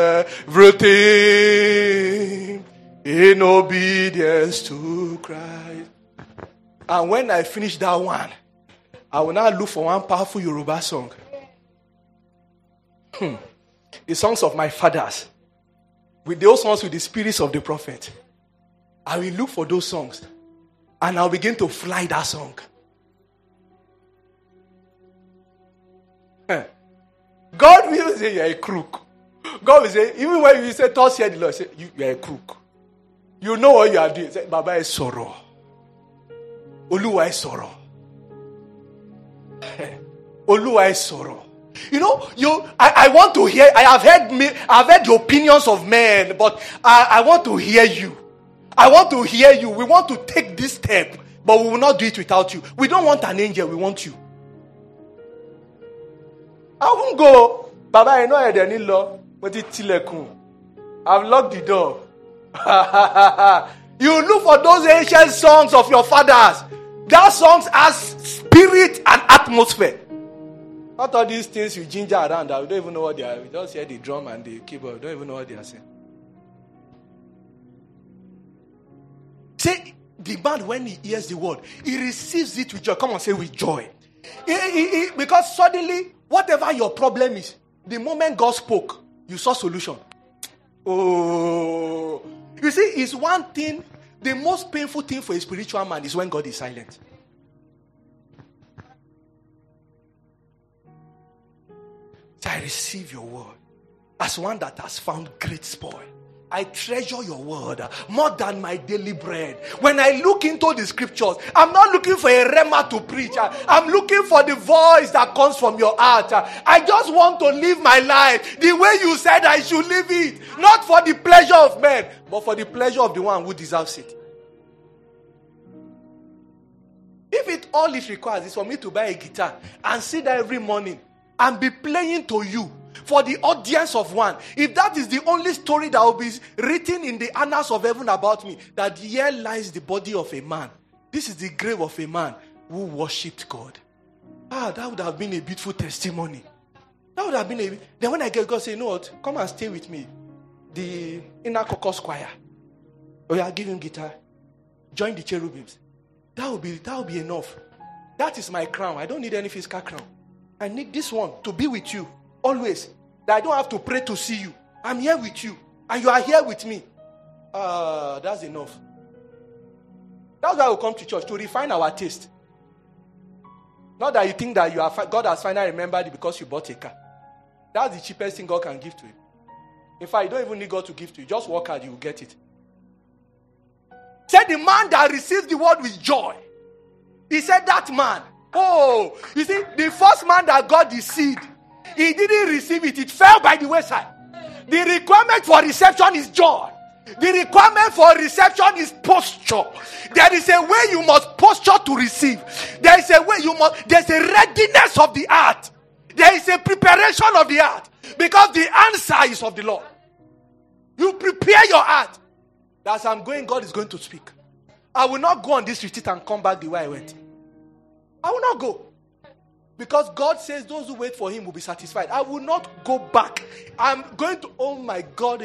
everything in obedience to Christ. And when I finish that one, I will now look for one powerful Yoruba song. The songs of my fathers. With those songs with the spirits of the prophet. I will look for those songs. And I'll begin to fly that song. God will say you're a crook. God will say, even when you say, thus said the Lord, say, you're a crook. You know what you are doing. Say, Baba is sorrow. Oluwa is sorrow. Oluwa is sorrow. You know, I want to hear, I've heard the opinions of men, but I want to hear you. I want to hear you. We want to take this step, but we will not do it without you. We don't want an angel, we want you. I won't go. Baba, I know I don't need law, but it's tilekun. I've locked the door. You look for those ancient songs of your fathers. That songs has spirit and atmosphere. Not all these things you ginger around. I don't even know what they are. We just hear the drum and the keyboard. We don't even know what they are saying. See, the man, when he hears the word, he receives it with joy. Come on, say with joy. Because suddenly, whatever your problem is, the moment God spoke, you saw solution. Oh, you see, it's one thing. The most painful thing for a spiritual man is when God is silent. So I receive your word as one that has found great spoil. I treasure your word more than my daily bread. When I look into the scriptures, I'm not looking for a rhema to preach. I'm looking for the voice that comes from your heart. I just want to live my life the way you said I should live it. Not for the pleasure of men, but for the pleasure of the one who deserves it. If all it requires is for me to buy a guitar and sit there every morning and be playing to you for the audience of one, if that is the only story that will be written in the annals of heaven about me, that here lies the body of a man, this is the grave of a man who worshipped God. That would have been a beautiful testimony. That would have been then when I get God say, you know what, come and stay with me. The inner caucus choir. Oh yeah, give him guitar. Join the cherubims. That will be enough. That is my crown. I don't need any physical crown. I need this one to be with you always. That I don't have to pray to see you. I'm here with you. And you are here with me. That's enough. That's why we come to church, to refine our taste. Not that you think that God has finally remembered it because you bought a car. That's the cheapest thing God can give to you. In fact, you don't even need God to give to you. Just work hard, you will get it. Said the man that receives the word with joy. He said that man. Oh, you see, the first man that got the seed, he didn't receive it. It fell by the wayside. The requirement for reception is joy. The requirement for reception is posture. There is a way you must posture to receive. There is a way there's a readiness of the heart. There is a preparation of the heart. Because the answer is of the Lord. You prepare your heart. As I'm going, God is going to speak. I will not go on this retreat and come back the way I went. I will not go. Because God says those who wait for him will be satisfied. I will not go back. I'm going to, oh my God.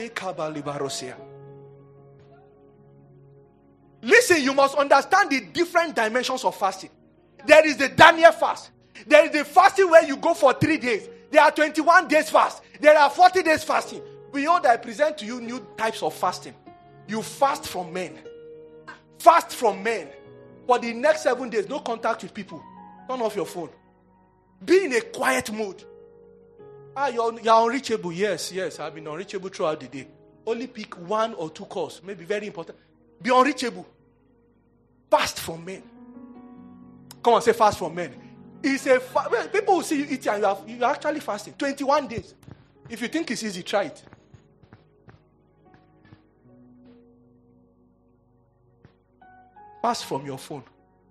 Listen, you must understand the different dimensions of fasting. There is the Daniel fast. There is the fasting where you go for 3 days. There are 21 days fast. There are 40 days fasting. Behold, I present to you new types of fasting. You fast from men. Fast from men. For the next 7 days, no contact with people. Turn off your phone. Be in a quiet mood. You're unreachable. Yes. I've been unreachable throughout the day. Only pick 1 or 2 calls. Maybe very important. Be unreachable. Fast from men. Come on, say fast from men. People will see you eating and you're actually fasting. 21 days. If you think it's easy, try it. Fast from your phone.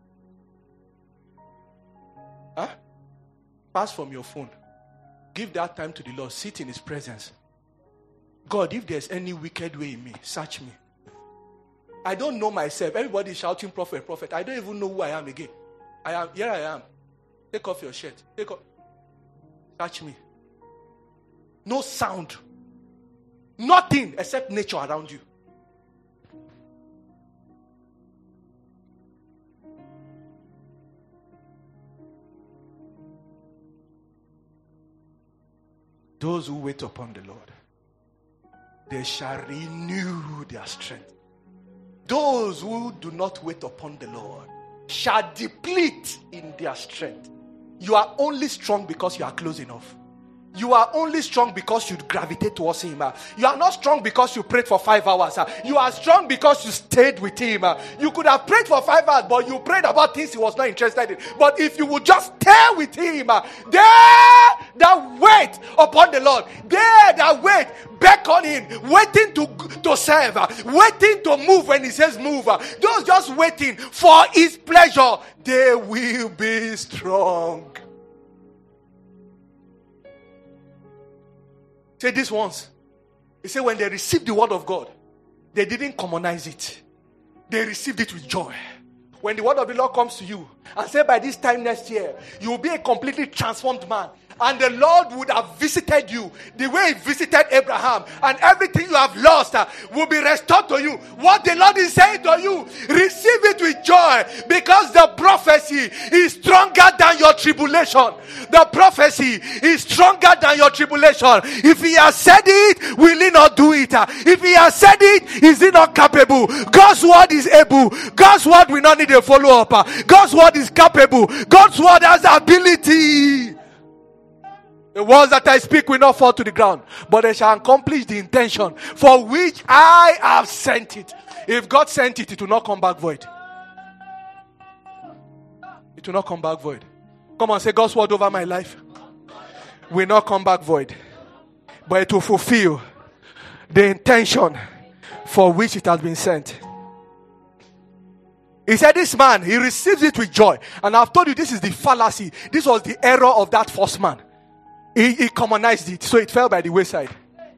Fast from your phone. Give that time to the Lord. Sit in his presence. God, if there's any wicked way in me, search me. I don't know myself. Everybody is shouting prophet, prophet. I don't even know who I am again. Here I am. Take off your shirt. Search me. No sound. Nothing except nature around you. Those who wait upon the Lord, they shall renew their strength. Those who do not wait upon the Lord shall deplete in their strength. You are only strong because you are close enough. You are only strong because you gravitate towards him. You are not strong because you prayed for 5 hours. You are strong because you stayed with him. You could have prayed for 5 hours, but you prayed about things he was not interested in. But if you would just stay with him, they that wait upon the Lord, they that wait, beckoning, waiting to serve, waiting to move when he says move, those just waiting for his pleasure, they will be strong. Say this once. He said when they received the word of God, they didn't commonize it. They received it with joy. When the word of the Lord comes to you and say by this time next year, you will be a completely transformed man. And the Lord would have visited you the way he visited Abraham. And everything you have lost will be restored to you. What the Lord is saying to you, receive it with joy. Because the prophecy is stronger than your tribulation. The prophecy is stronger than your tribulation. If he has said it, will he not do it? If he has said it, is he not capable? God's word is able. God's word will not need a follow-up. God's word is capable. God's word has ability. The words that I speak will not fall to the ground, but they shall accomplish the intention for which I have sent it. If God sent it, it will not come back void. It will not come back void. Come on, say God's word over my life will not come back void, but it will fulfill the intention for which it has been sent. He said this man, he receives it with joy. And I've told you this is the fallacy. This was the error of that first man. He commonized it, so it fell by the wayside.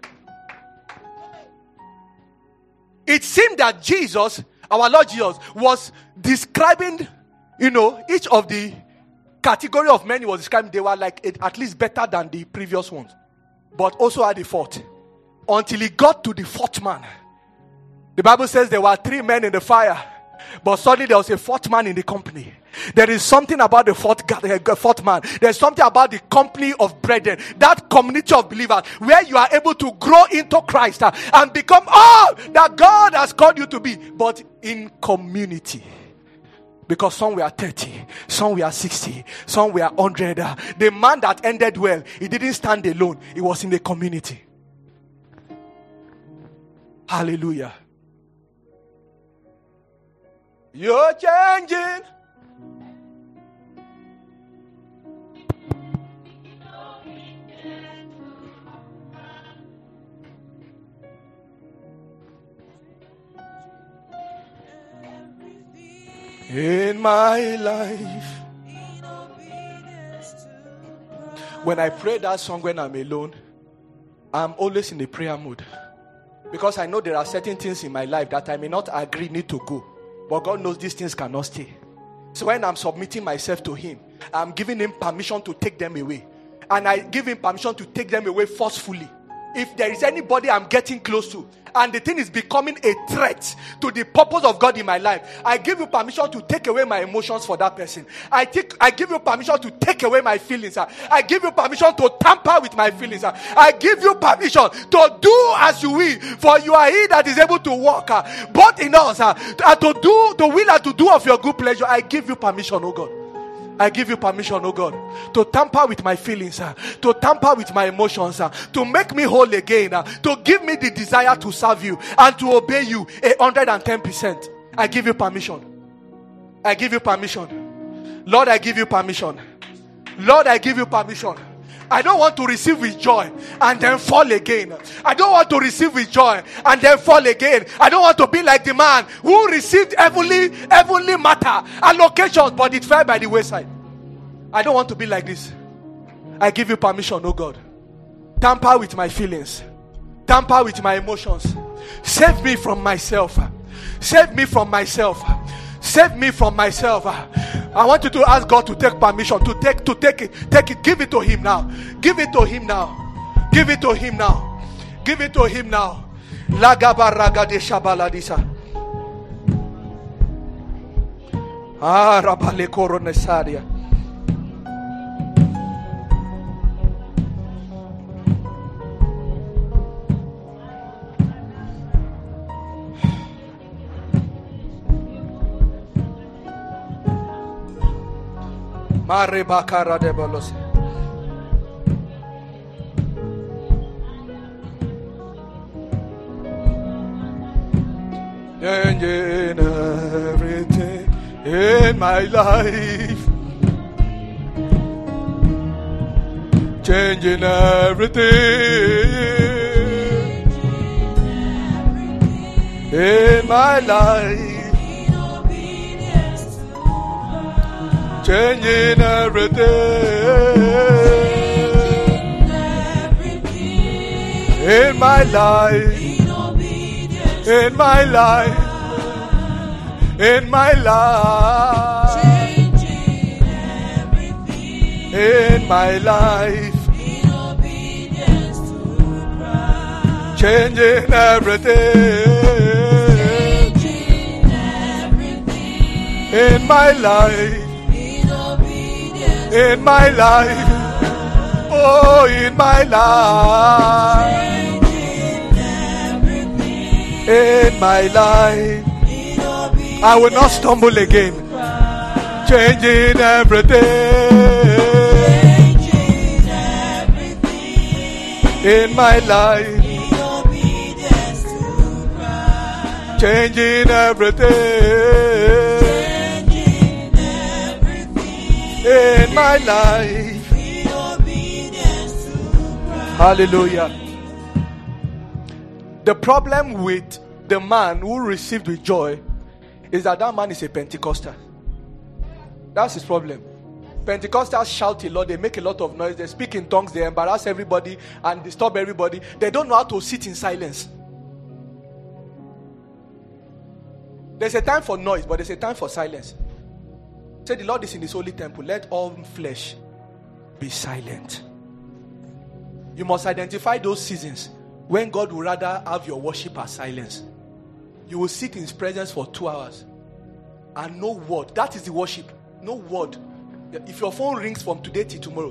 It seemed that Jesus, our Lord Jesus, was describing, each of the category of men he was describing, they were like at least better than the previous ones, but also had a fault. Until he got to the fourth man. The Bible says there were 3 men in the fire, but suddenly there was a 4th man in the company. There is something about the fourth man. There's something about the company of brethren, that community of believers, where you are able to grow into Christ and become all that God has called you to be, but in community. Because some were 30, some were 60, some were 100. The man that ended well, he didn't stand alone. He was in the community. Hallelujah. You're changing. In my life. When I pray that song when I'm alone, I'm always in the prayer mood. Because I know there are certain things in my life that I may not agree need to go. But God knows these things cannot stay. So when I'm submitting myself to him, I'm giving him permission to take them away. And I give him permission to take them away forcefully. If there is anybody I'm getting close to, and the thing is becoming a threat to the purpose of God in my life, I give you permission to take away my emotions for that person. I give you permission to take away my feelings. I give you permission to tamper with my feelings. I give you permission to do as you will, for you are he that is able to walk both in us to do the will and to do of your good pleasure. I give you permission, oh God. I give you permission, oh God, to tamper with my feelings, to tamper with my emotions, to make me whole again, to give me the desire to serve you and to obey you 110%. I give you permission. I give you permission. Lord, I give you permission. Lord, I give you permission. I don't want to receive with joy and then fall again. I don't want to receive with joy and then fall again. I don't want to be like the man who received heavenly matter, allocations, but it fell by the wayside. I don't want to be like this. I give you permission, oh God. Tamper with my feelings. Tamper with my emotions. Save me from myself. Save me from myself. Save me from myself. I want you to ask God to take permission, to take it. Give it to him now. Give it to him now. Give it to him now. Give it to him now. Lagabaraga de shabaladisa. Rabale coronesaria. Mare bakara de bolos. Changing everything in my life. Changing everything in my life. Changing everything in my life. In my life, in my life, changing everything. In my life, in obedience to Christ. Changing everything. Changing everything. In my life, in obedience. In my life, oh, in my life. In my life, I will not stumble again. Changing everything. In my life, changing everything. In my life. Hallelujah. The problem with the man who received with joy is that man is a Pentecostal. That's his problem. Pentecostals shout a lot, they make a lot of noise, they speak in tongues, they embarrass everybody and disturb everybody. They don't know how to sit in silence. There's a time for noise, but there's a time for silence. Say, the Lord is in his holy temple. Let all flesh be silent. You must identify those seasons when God would rather have your worship as silence. You will sit in his presence for 2 hours and no word. That is the worship. No word. If your phone rings from today till tomorrow,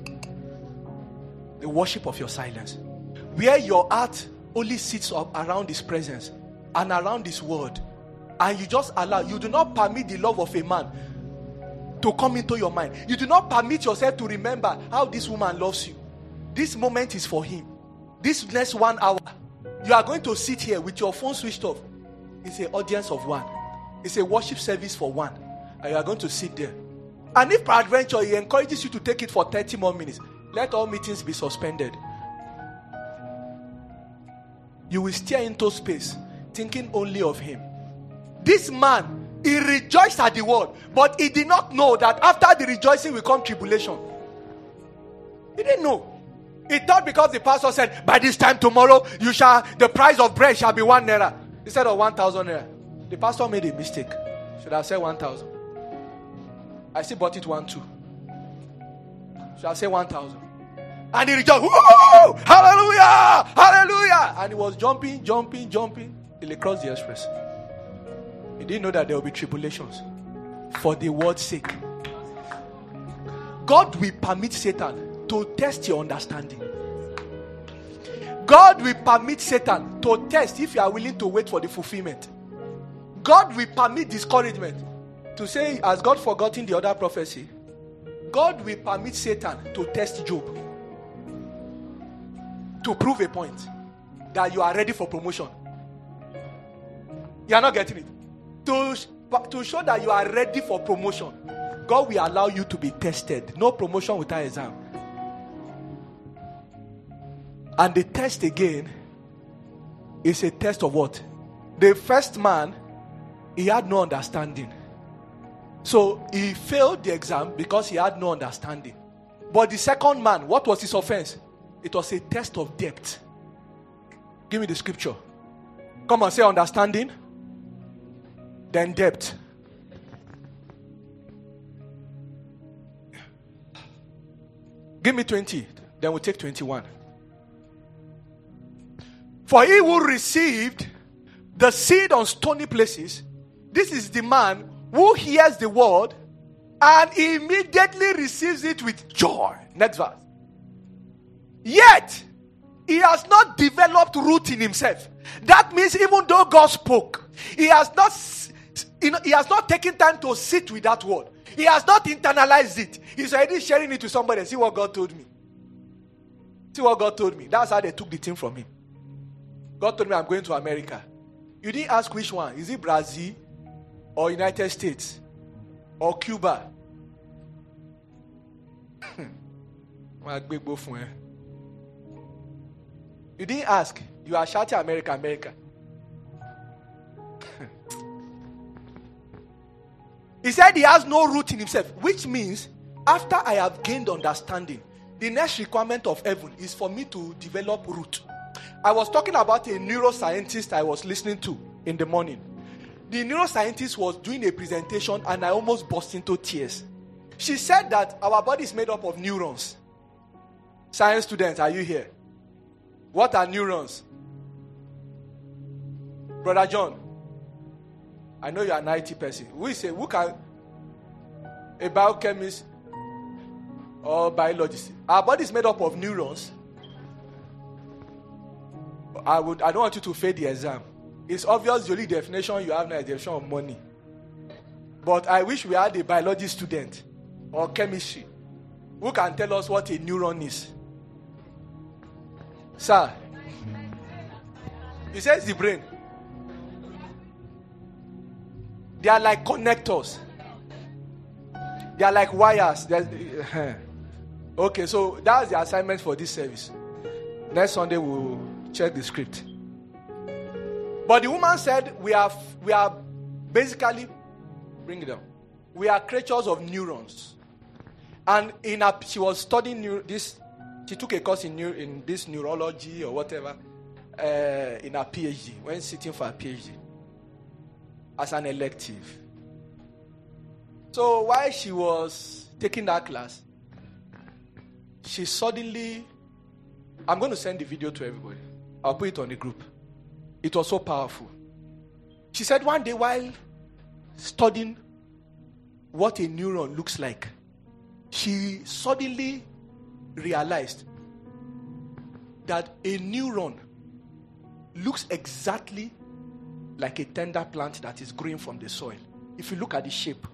the worship of your silence. Where your heart only sits around his presence and around his word. And you just allow, you do not permit the love of a man to come into your mind. You do not permit yourself to remember how this woman loves you. This moment is for him. This next 1 hour, you are going to sit here with your phone switched off. It's an audience of one. It's a worship service for one. And you are going to sit there. And if peradventure he encourages you to take it for 30 more minutes, let all meetings be suspended. You will stare into space, thinking only of him. This man, he rejoiced at the word, but he did not know that after the rejoicing will come tribulation. He didn't know. He thought because the pastor said, by this time tomorrow, the price of bread shall be 1 naira instead of 1,000 naira. The pastor made a mistake. Should have said 1,000. I still bought it 1,2. Should I say 1,000? And he rejoiced. Woo! Hallelujah! Hallelujah! And he was jumping till he crossed the express. He didn't know that there will be tribulations for the word's sake. God will permit Satan to test your understanding. God will permit Satan to test if you are willing to wait for the fulfillment. God will permit discouragement to say, has God forgotten the other prophecy? God will permit Satan to test Job to prove a point that you are ready for promotion. You are not getting it. To show that you are ready for promotion, God will allow you to be tested. No promotion without exam. And the test again is a test of what? The first man, he had no understanding. So he failed the exam because he had no understanding. But the second man, what was his offense? It was a test of depth. Give me the scripture. Come on, say understanding. Then depth. Give me 20. Then we'll take 21. For he who received the seed on stony places, this is the man who hears the word and immediately receives it with joy. Next verse. Yet, he has not developed root in himself. That means even though God spoke, he has not taken time to sit with that word. He has not internalized it. He's already sharing it to somebody. See what God told me. See what God told me. That's how they took the thing from him. God told me I'm going to America. You didn't ask which one. Is it Brazil or United States or Cuba? You didn't ask. You are shouting America, America. He said he has no root in himself, which means after I have gained understanding, the next requirement of heaven is for me to develop root. I was talking about a neuroscientist I was listening to in the morning. The neuroscientist was doing a presentation and I almost burst into tears. She said that our body is made up of neurons. Science students, are you here? What are neurons? Brother John, I know you are an IT person. Who can a biochemist or biologist? Our body is made up of neurons. I don't want you to fail the exam. It's obvious the only definition you have now is the definition of money. But I wish we had a biology student or chemistry who can tell us what a neuron is. Sir, he says the brain. They are like connectors. They are like wires. Okay, so that's the assignment for this service. Next Sunday we'll check the script. But the woman said we are basically, bring it down. We are creatures of neurons. And she was studying this. She took a course in this neurology or whatever in her PhD, when sitting for a PhD as an elective. So while she was taking that class, she suddenly, I'm going to send the video to everybody. I'll put it on the group. It was so powerful. She said one day while studying what a neuron looks like, she suddenly realized that a neuron looks exactly like a tender plant that is growing from the soil. If you look at the shape.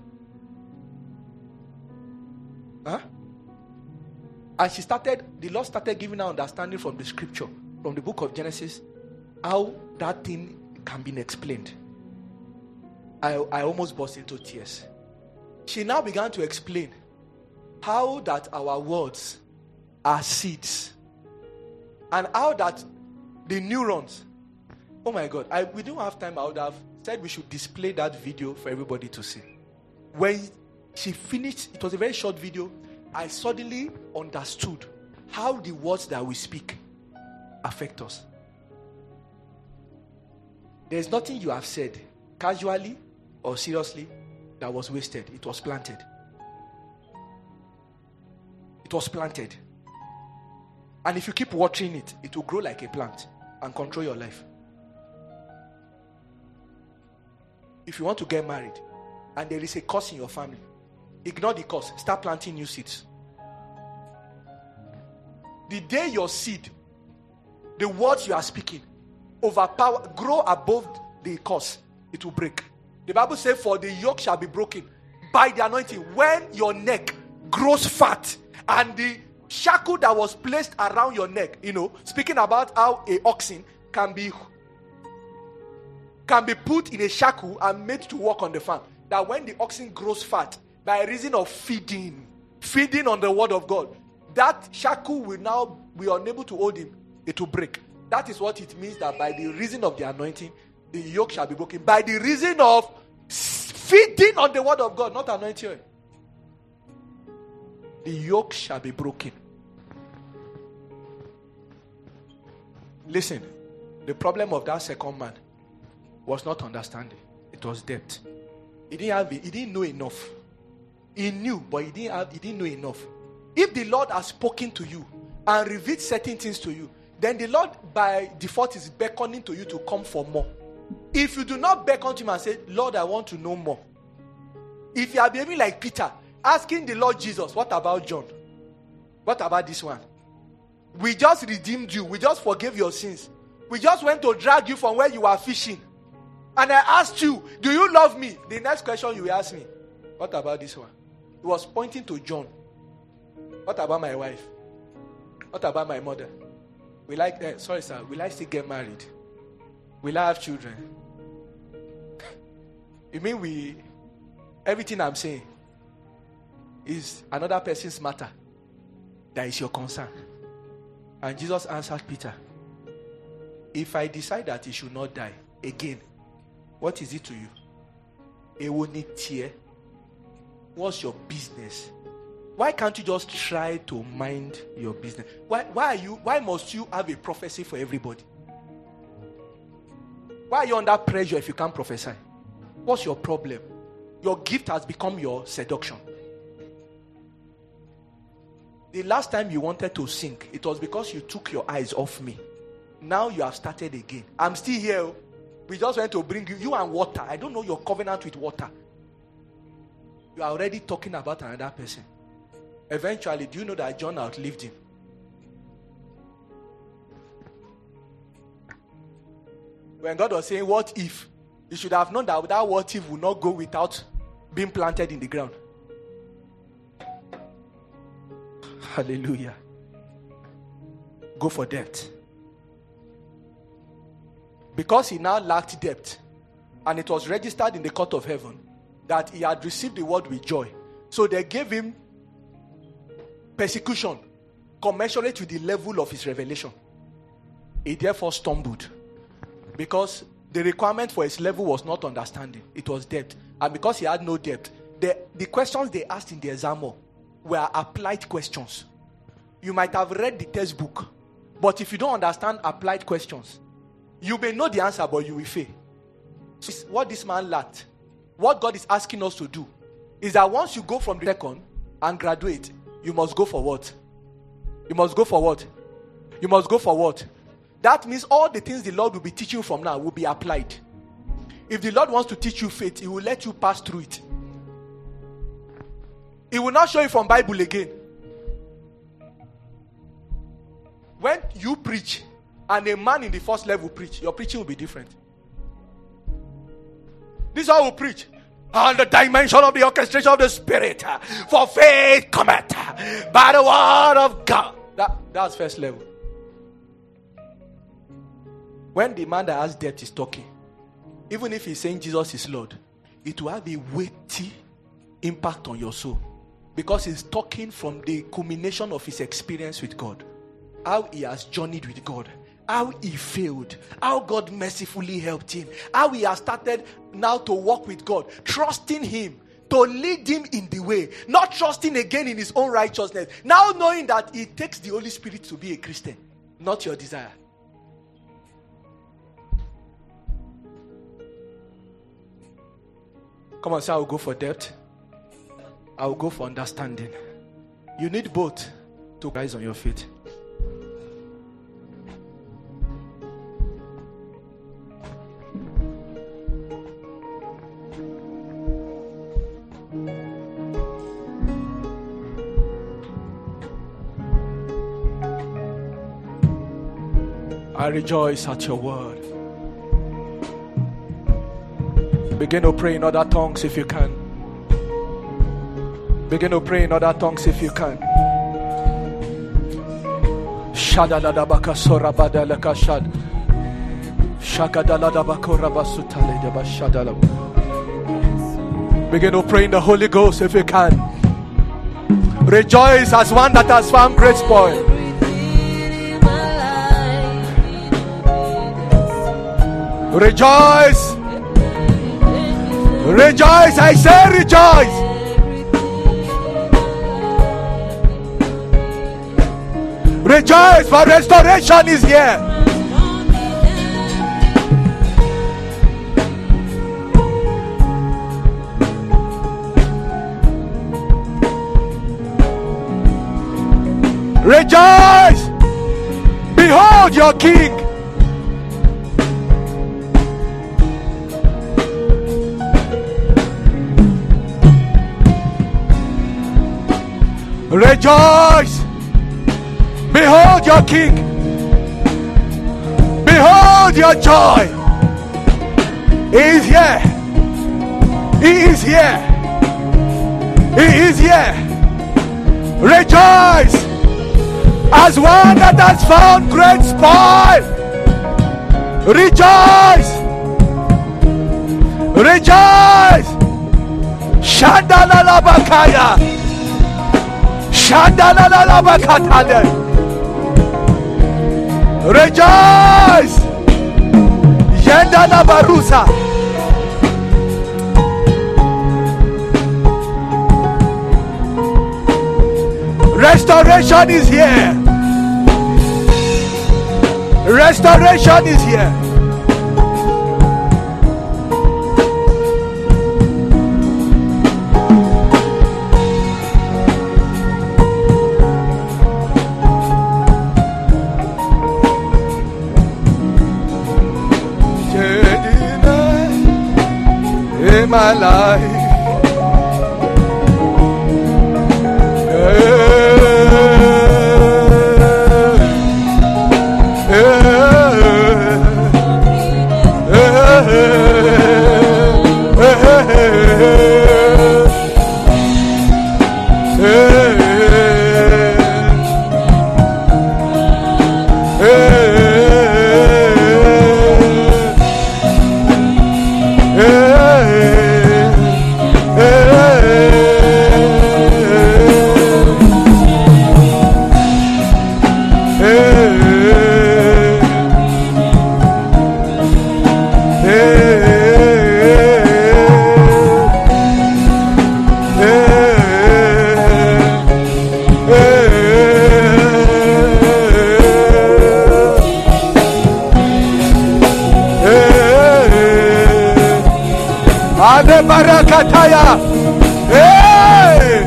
And the Lord started giving her understanding from the scripture, from the book of Genesis, how that thing can be explained. I almost burst into tears. She now began to explain how that our words are seeds, and how that the neurons, oh my God, we don't have time. I would have said we should display that video for everybody to see. When she finished, it was a very short video, I suddenly understood how the words that we speak affect us. There's nothing you have said casually or seriously that was wasted. It was planted. It was planted. And if you keep watering it, it will grow like a plant and control your life. If you want to get married and there is a curse in your family, ignore the curse. Start planting new seeds. The day your seed, the words you are speaking, grow above the curse, it will break. The Bible says, for the yoke shall be broken by the anointing. When your neck grows fat and the shackle that was placed around your neck, speaking about how a oxen can be put in a shackle and made to walk on the farm. That when the oxen grows fat, by reason of feeding on the word of God, that shackle will now be unable to hold him. It will break. That is what it means, that by the reason of the anointing, the yoke shall be broken. By the reason of feeding on the word of God, not anointing. The yoke shall be broken. Listen, the problem of that second man was not understanding. It was depth. He didn't know enough. He knew, but he didn't know enough. If the Lord has spoken to you and revealed certain things to you, then the Lord by default is beckoning to you to come for more. If you do not beckon to him and say, Lord, I want to know more. If you are behaving like Peter, asking the Lord Jesus, what about John? What about this one? We just redeemed you. We just forgave your sins. We just went to drag you from where you were fishing. And I asked you, do you love me? The next question you will ask me, what about this one? He was pointing to John. What about my wife? What about my mother? Will I still get married? Will I have children? You mean everything I'm saying is another person's matter? That is your concern. And Jesus answered Peter, if I decide that he should not die, again, what is it to you? What's your business? Why can't you just try to mind your business? Why must you have a prophecy for everybody? Why are you under pressure if you can't prophesy? What's your problem? Your gift has become your seduction. The last time you wanted to sing, it was because you took your eyes off me. Now you have started again. I'm still here. We just went to bring you and water. I don't know your covenant with water. You are already talking about another person. Eventually, do you know that John outlived him? When God was saying, what if? You should have known that that what if will not go without being planted in the ground. Hallelujah. Go for debt. Because he now lacked debt, and it was registered in the court of heaven that he had received the word with joy. So they gave him persecution commensurate with the level of his revelation. He therefore stumbled because the requirement for his level was not understanding, it was debt. And because he had no debt, the questions they asked in the exam were applied questions. You might have read the textbook, but if you don't understand applied questions, you may know the answer, but you will fail. So what this man lacked, what God is asking us to do, is that once you go from the second and graduate, you must go for what? You must go for what? You must go for what? That means all the things the Lord will be teaching you from now will be applied. If the Lord wants to teach you faith, he will let you pass through it. He will not show you from Bible again. When you preach and a man in the first level preach, your preaching will be different. This is how we preach. On the dimension of the orchestration of the Spirit, for faith cometh by the word of God. That's first level. When the man that has debt is talking, even if he's saying Jesus is Lord, it will have a weighty impact on your soul, because he's talking from the culmination of his experience with God, how he has journeyed with God, how he failed, how God mercifully helped him, how he has started now to walk with God, trusting him to lead him in the way, not trusting again in his own righteousness, now knowing that it takes the Holy Spirit to be a Christian, not your desire. Come on, say, I will go for depth. I will go for understanding. You need both to rise on your feet. I rejoice at your word. Begin to pray in other tongues if you can. Begin to pray in other tongues if you can. Shadaladabaka sorabadalaka shad. Shakadaladabako rabasutale deba shadala. Begin to pray in the Holy Ghost if you can. Rejoice as one that has found great spoil. Rejoice. Rejoice, I say rejoice. Rejoice, for restoration is here. Rejoice. Behold, your King. Rejoice. Behold your King. Behold your joy. He is here. He is here. He is here. Rejoice as one that has found great spoil. Rejoice. Rejoice. Shandalalabakaya. Shandalalabakatale. Rejoice. Yendalabarusa. Restoration is here. Restoration is here. In my life. Ade barakataya. Hey!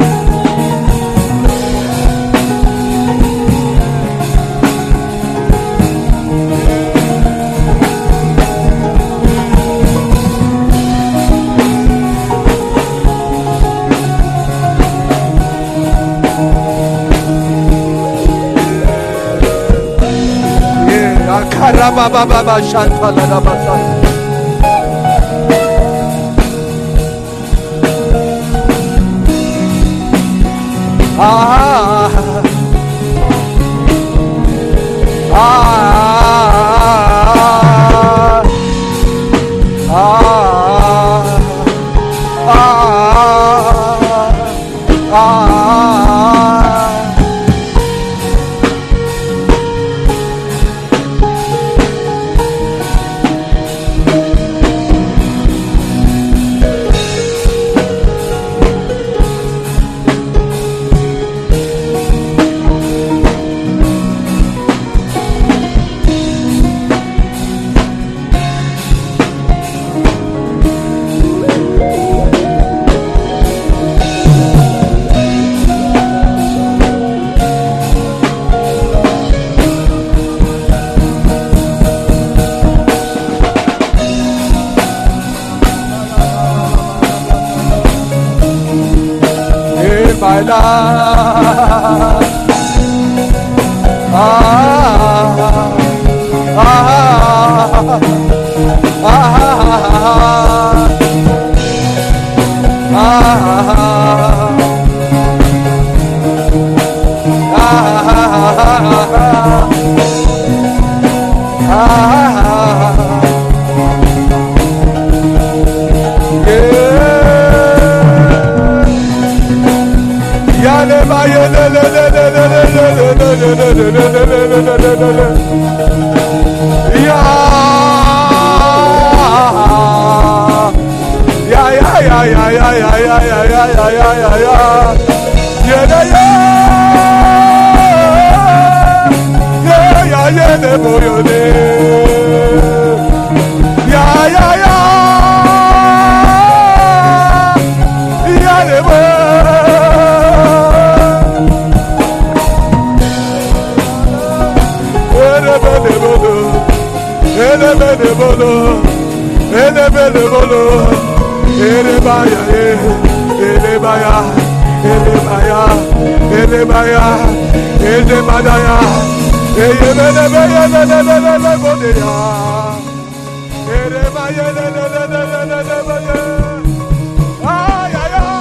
Yeah, akaraba baba shantala rabasa. My life. Elebelebolo, elebelebolo, elebaya, elebaya, elebaya, elebaya, elebadaya, elebelebelebelebelebeya, elebaya, elebelebelebelebeya. Ay, ay, ay.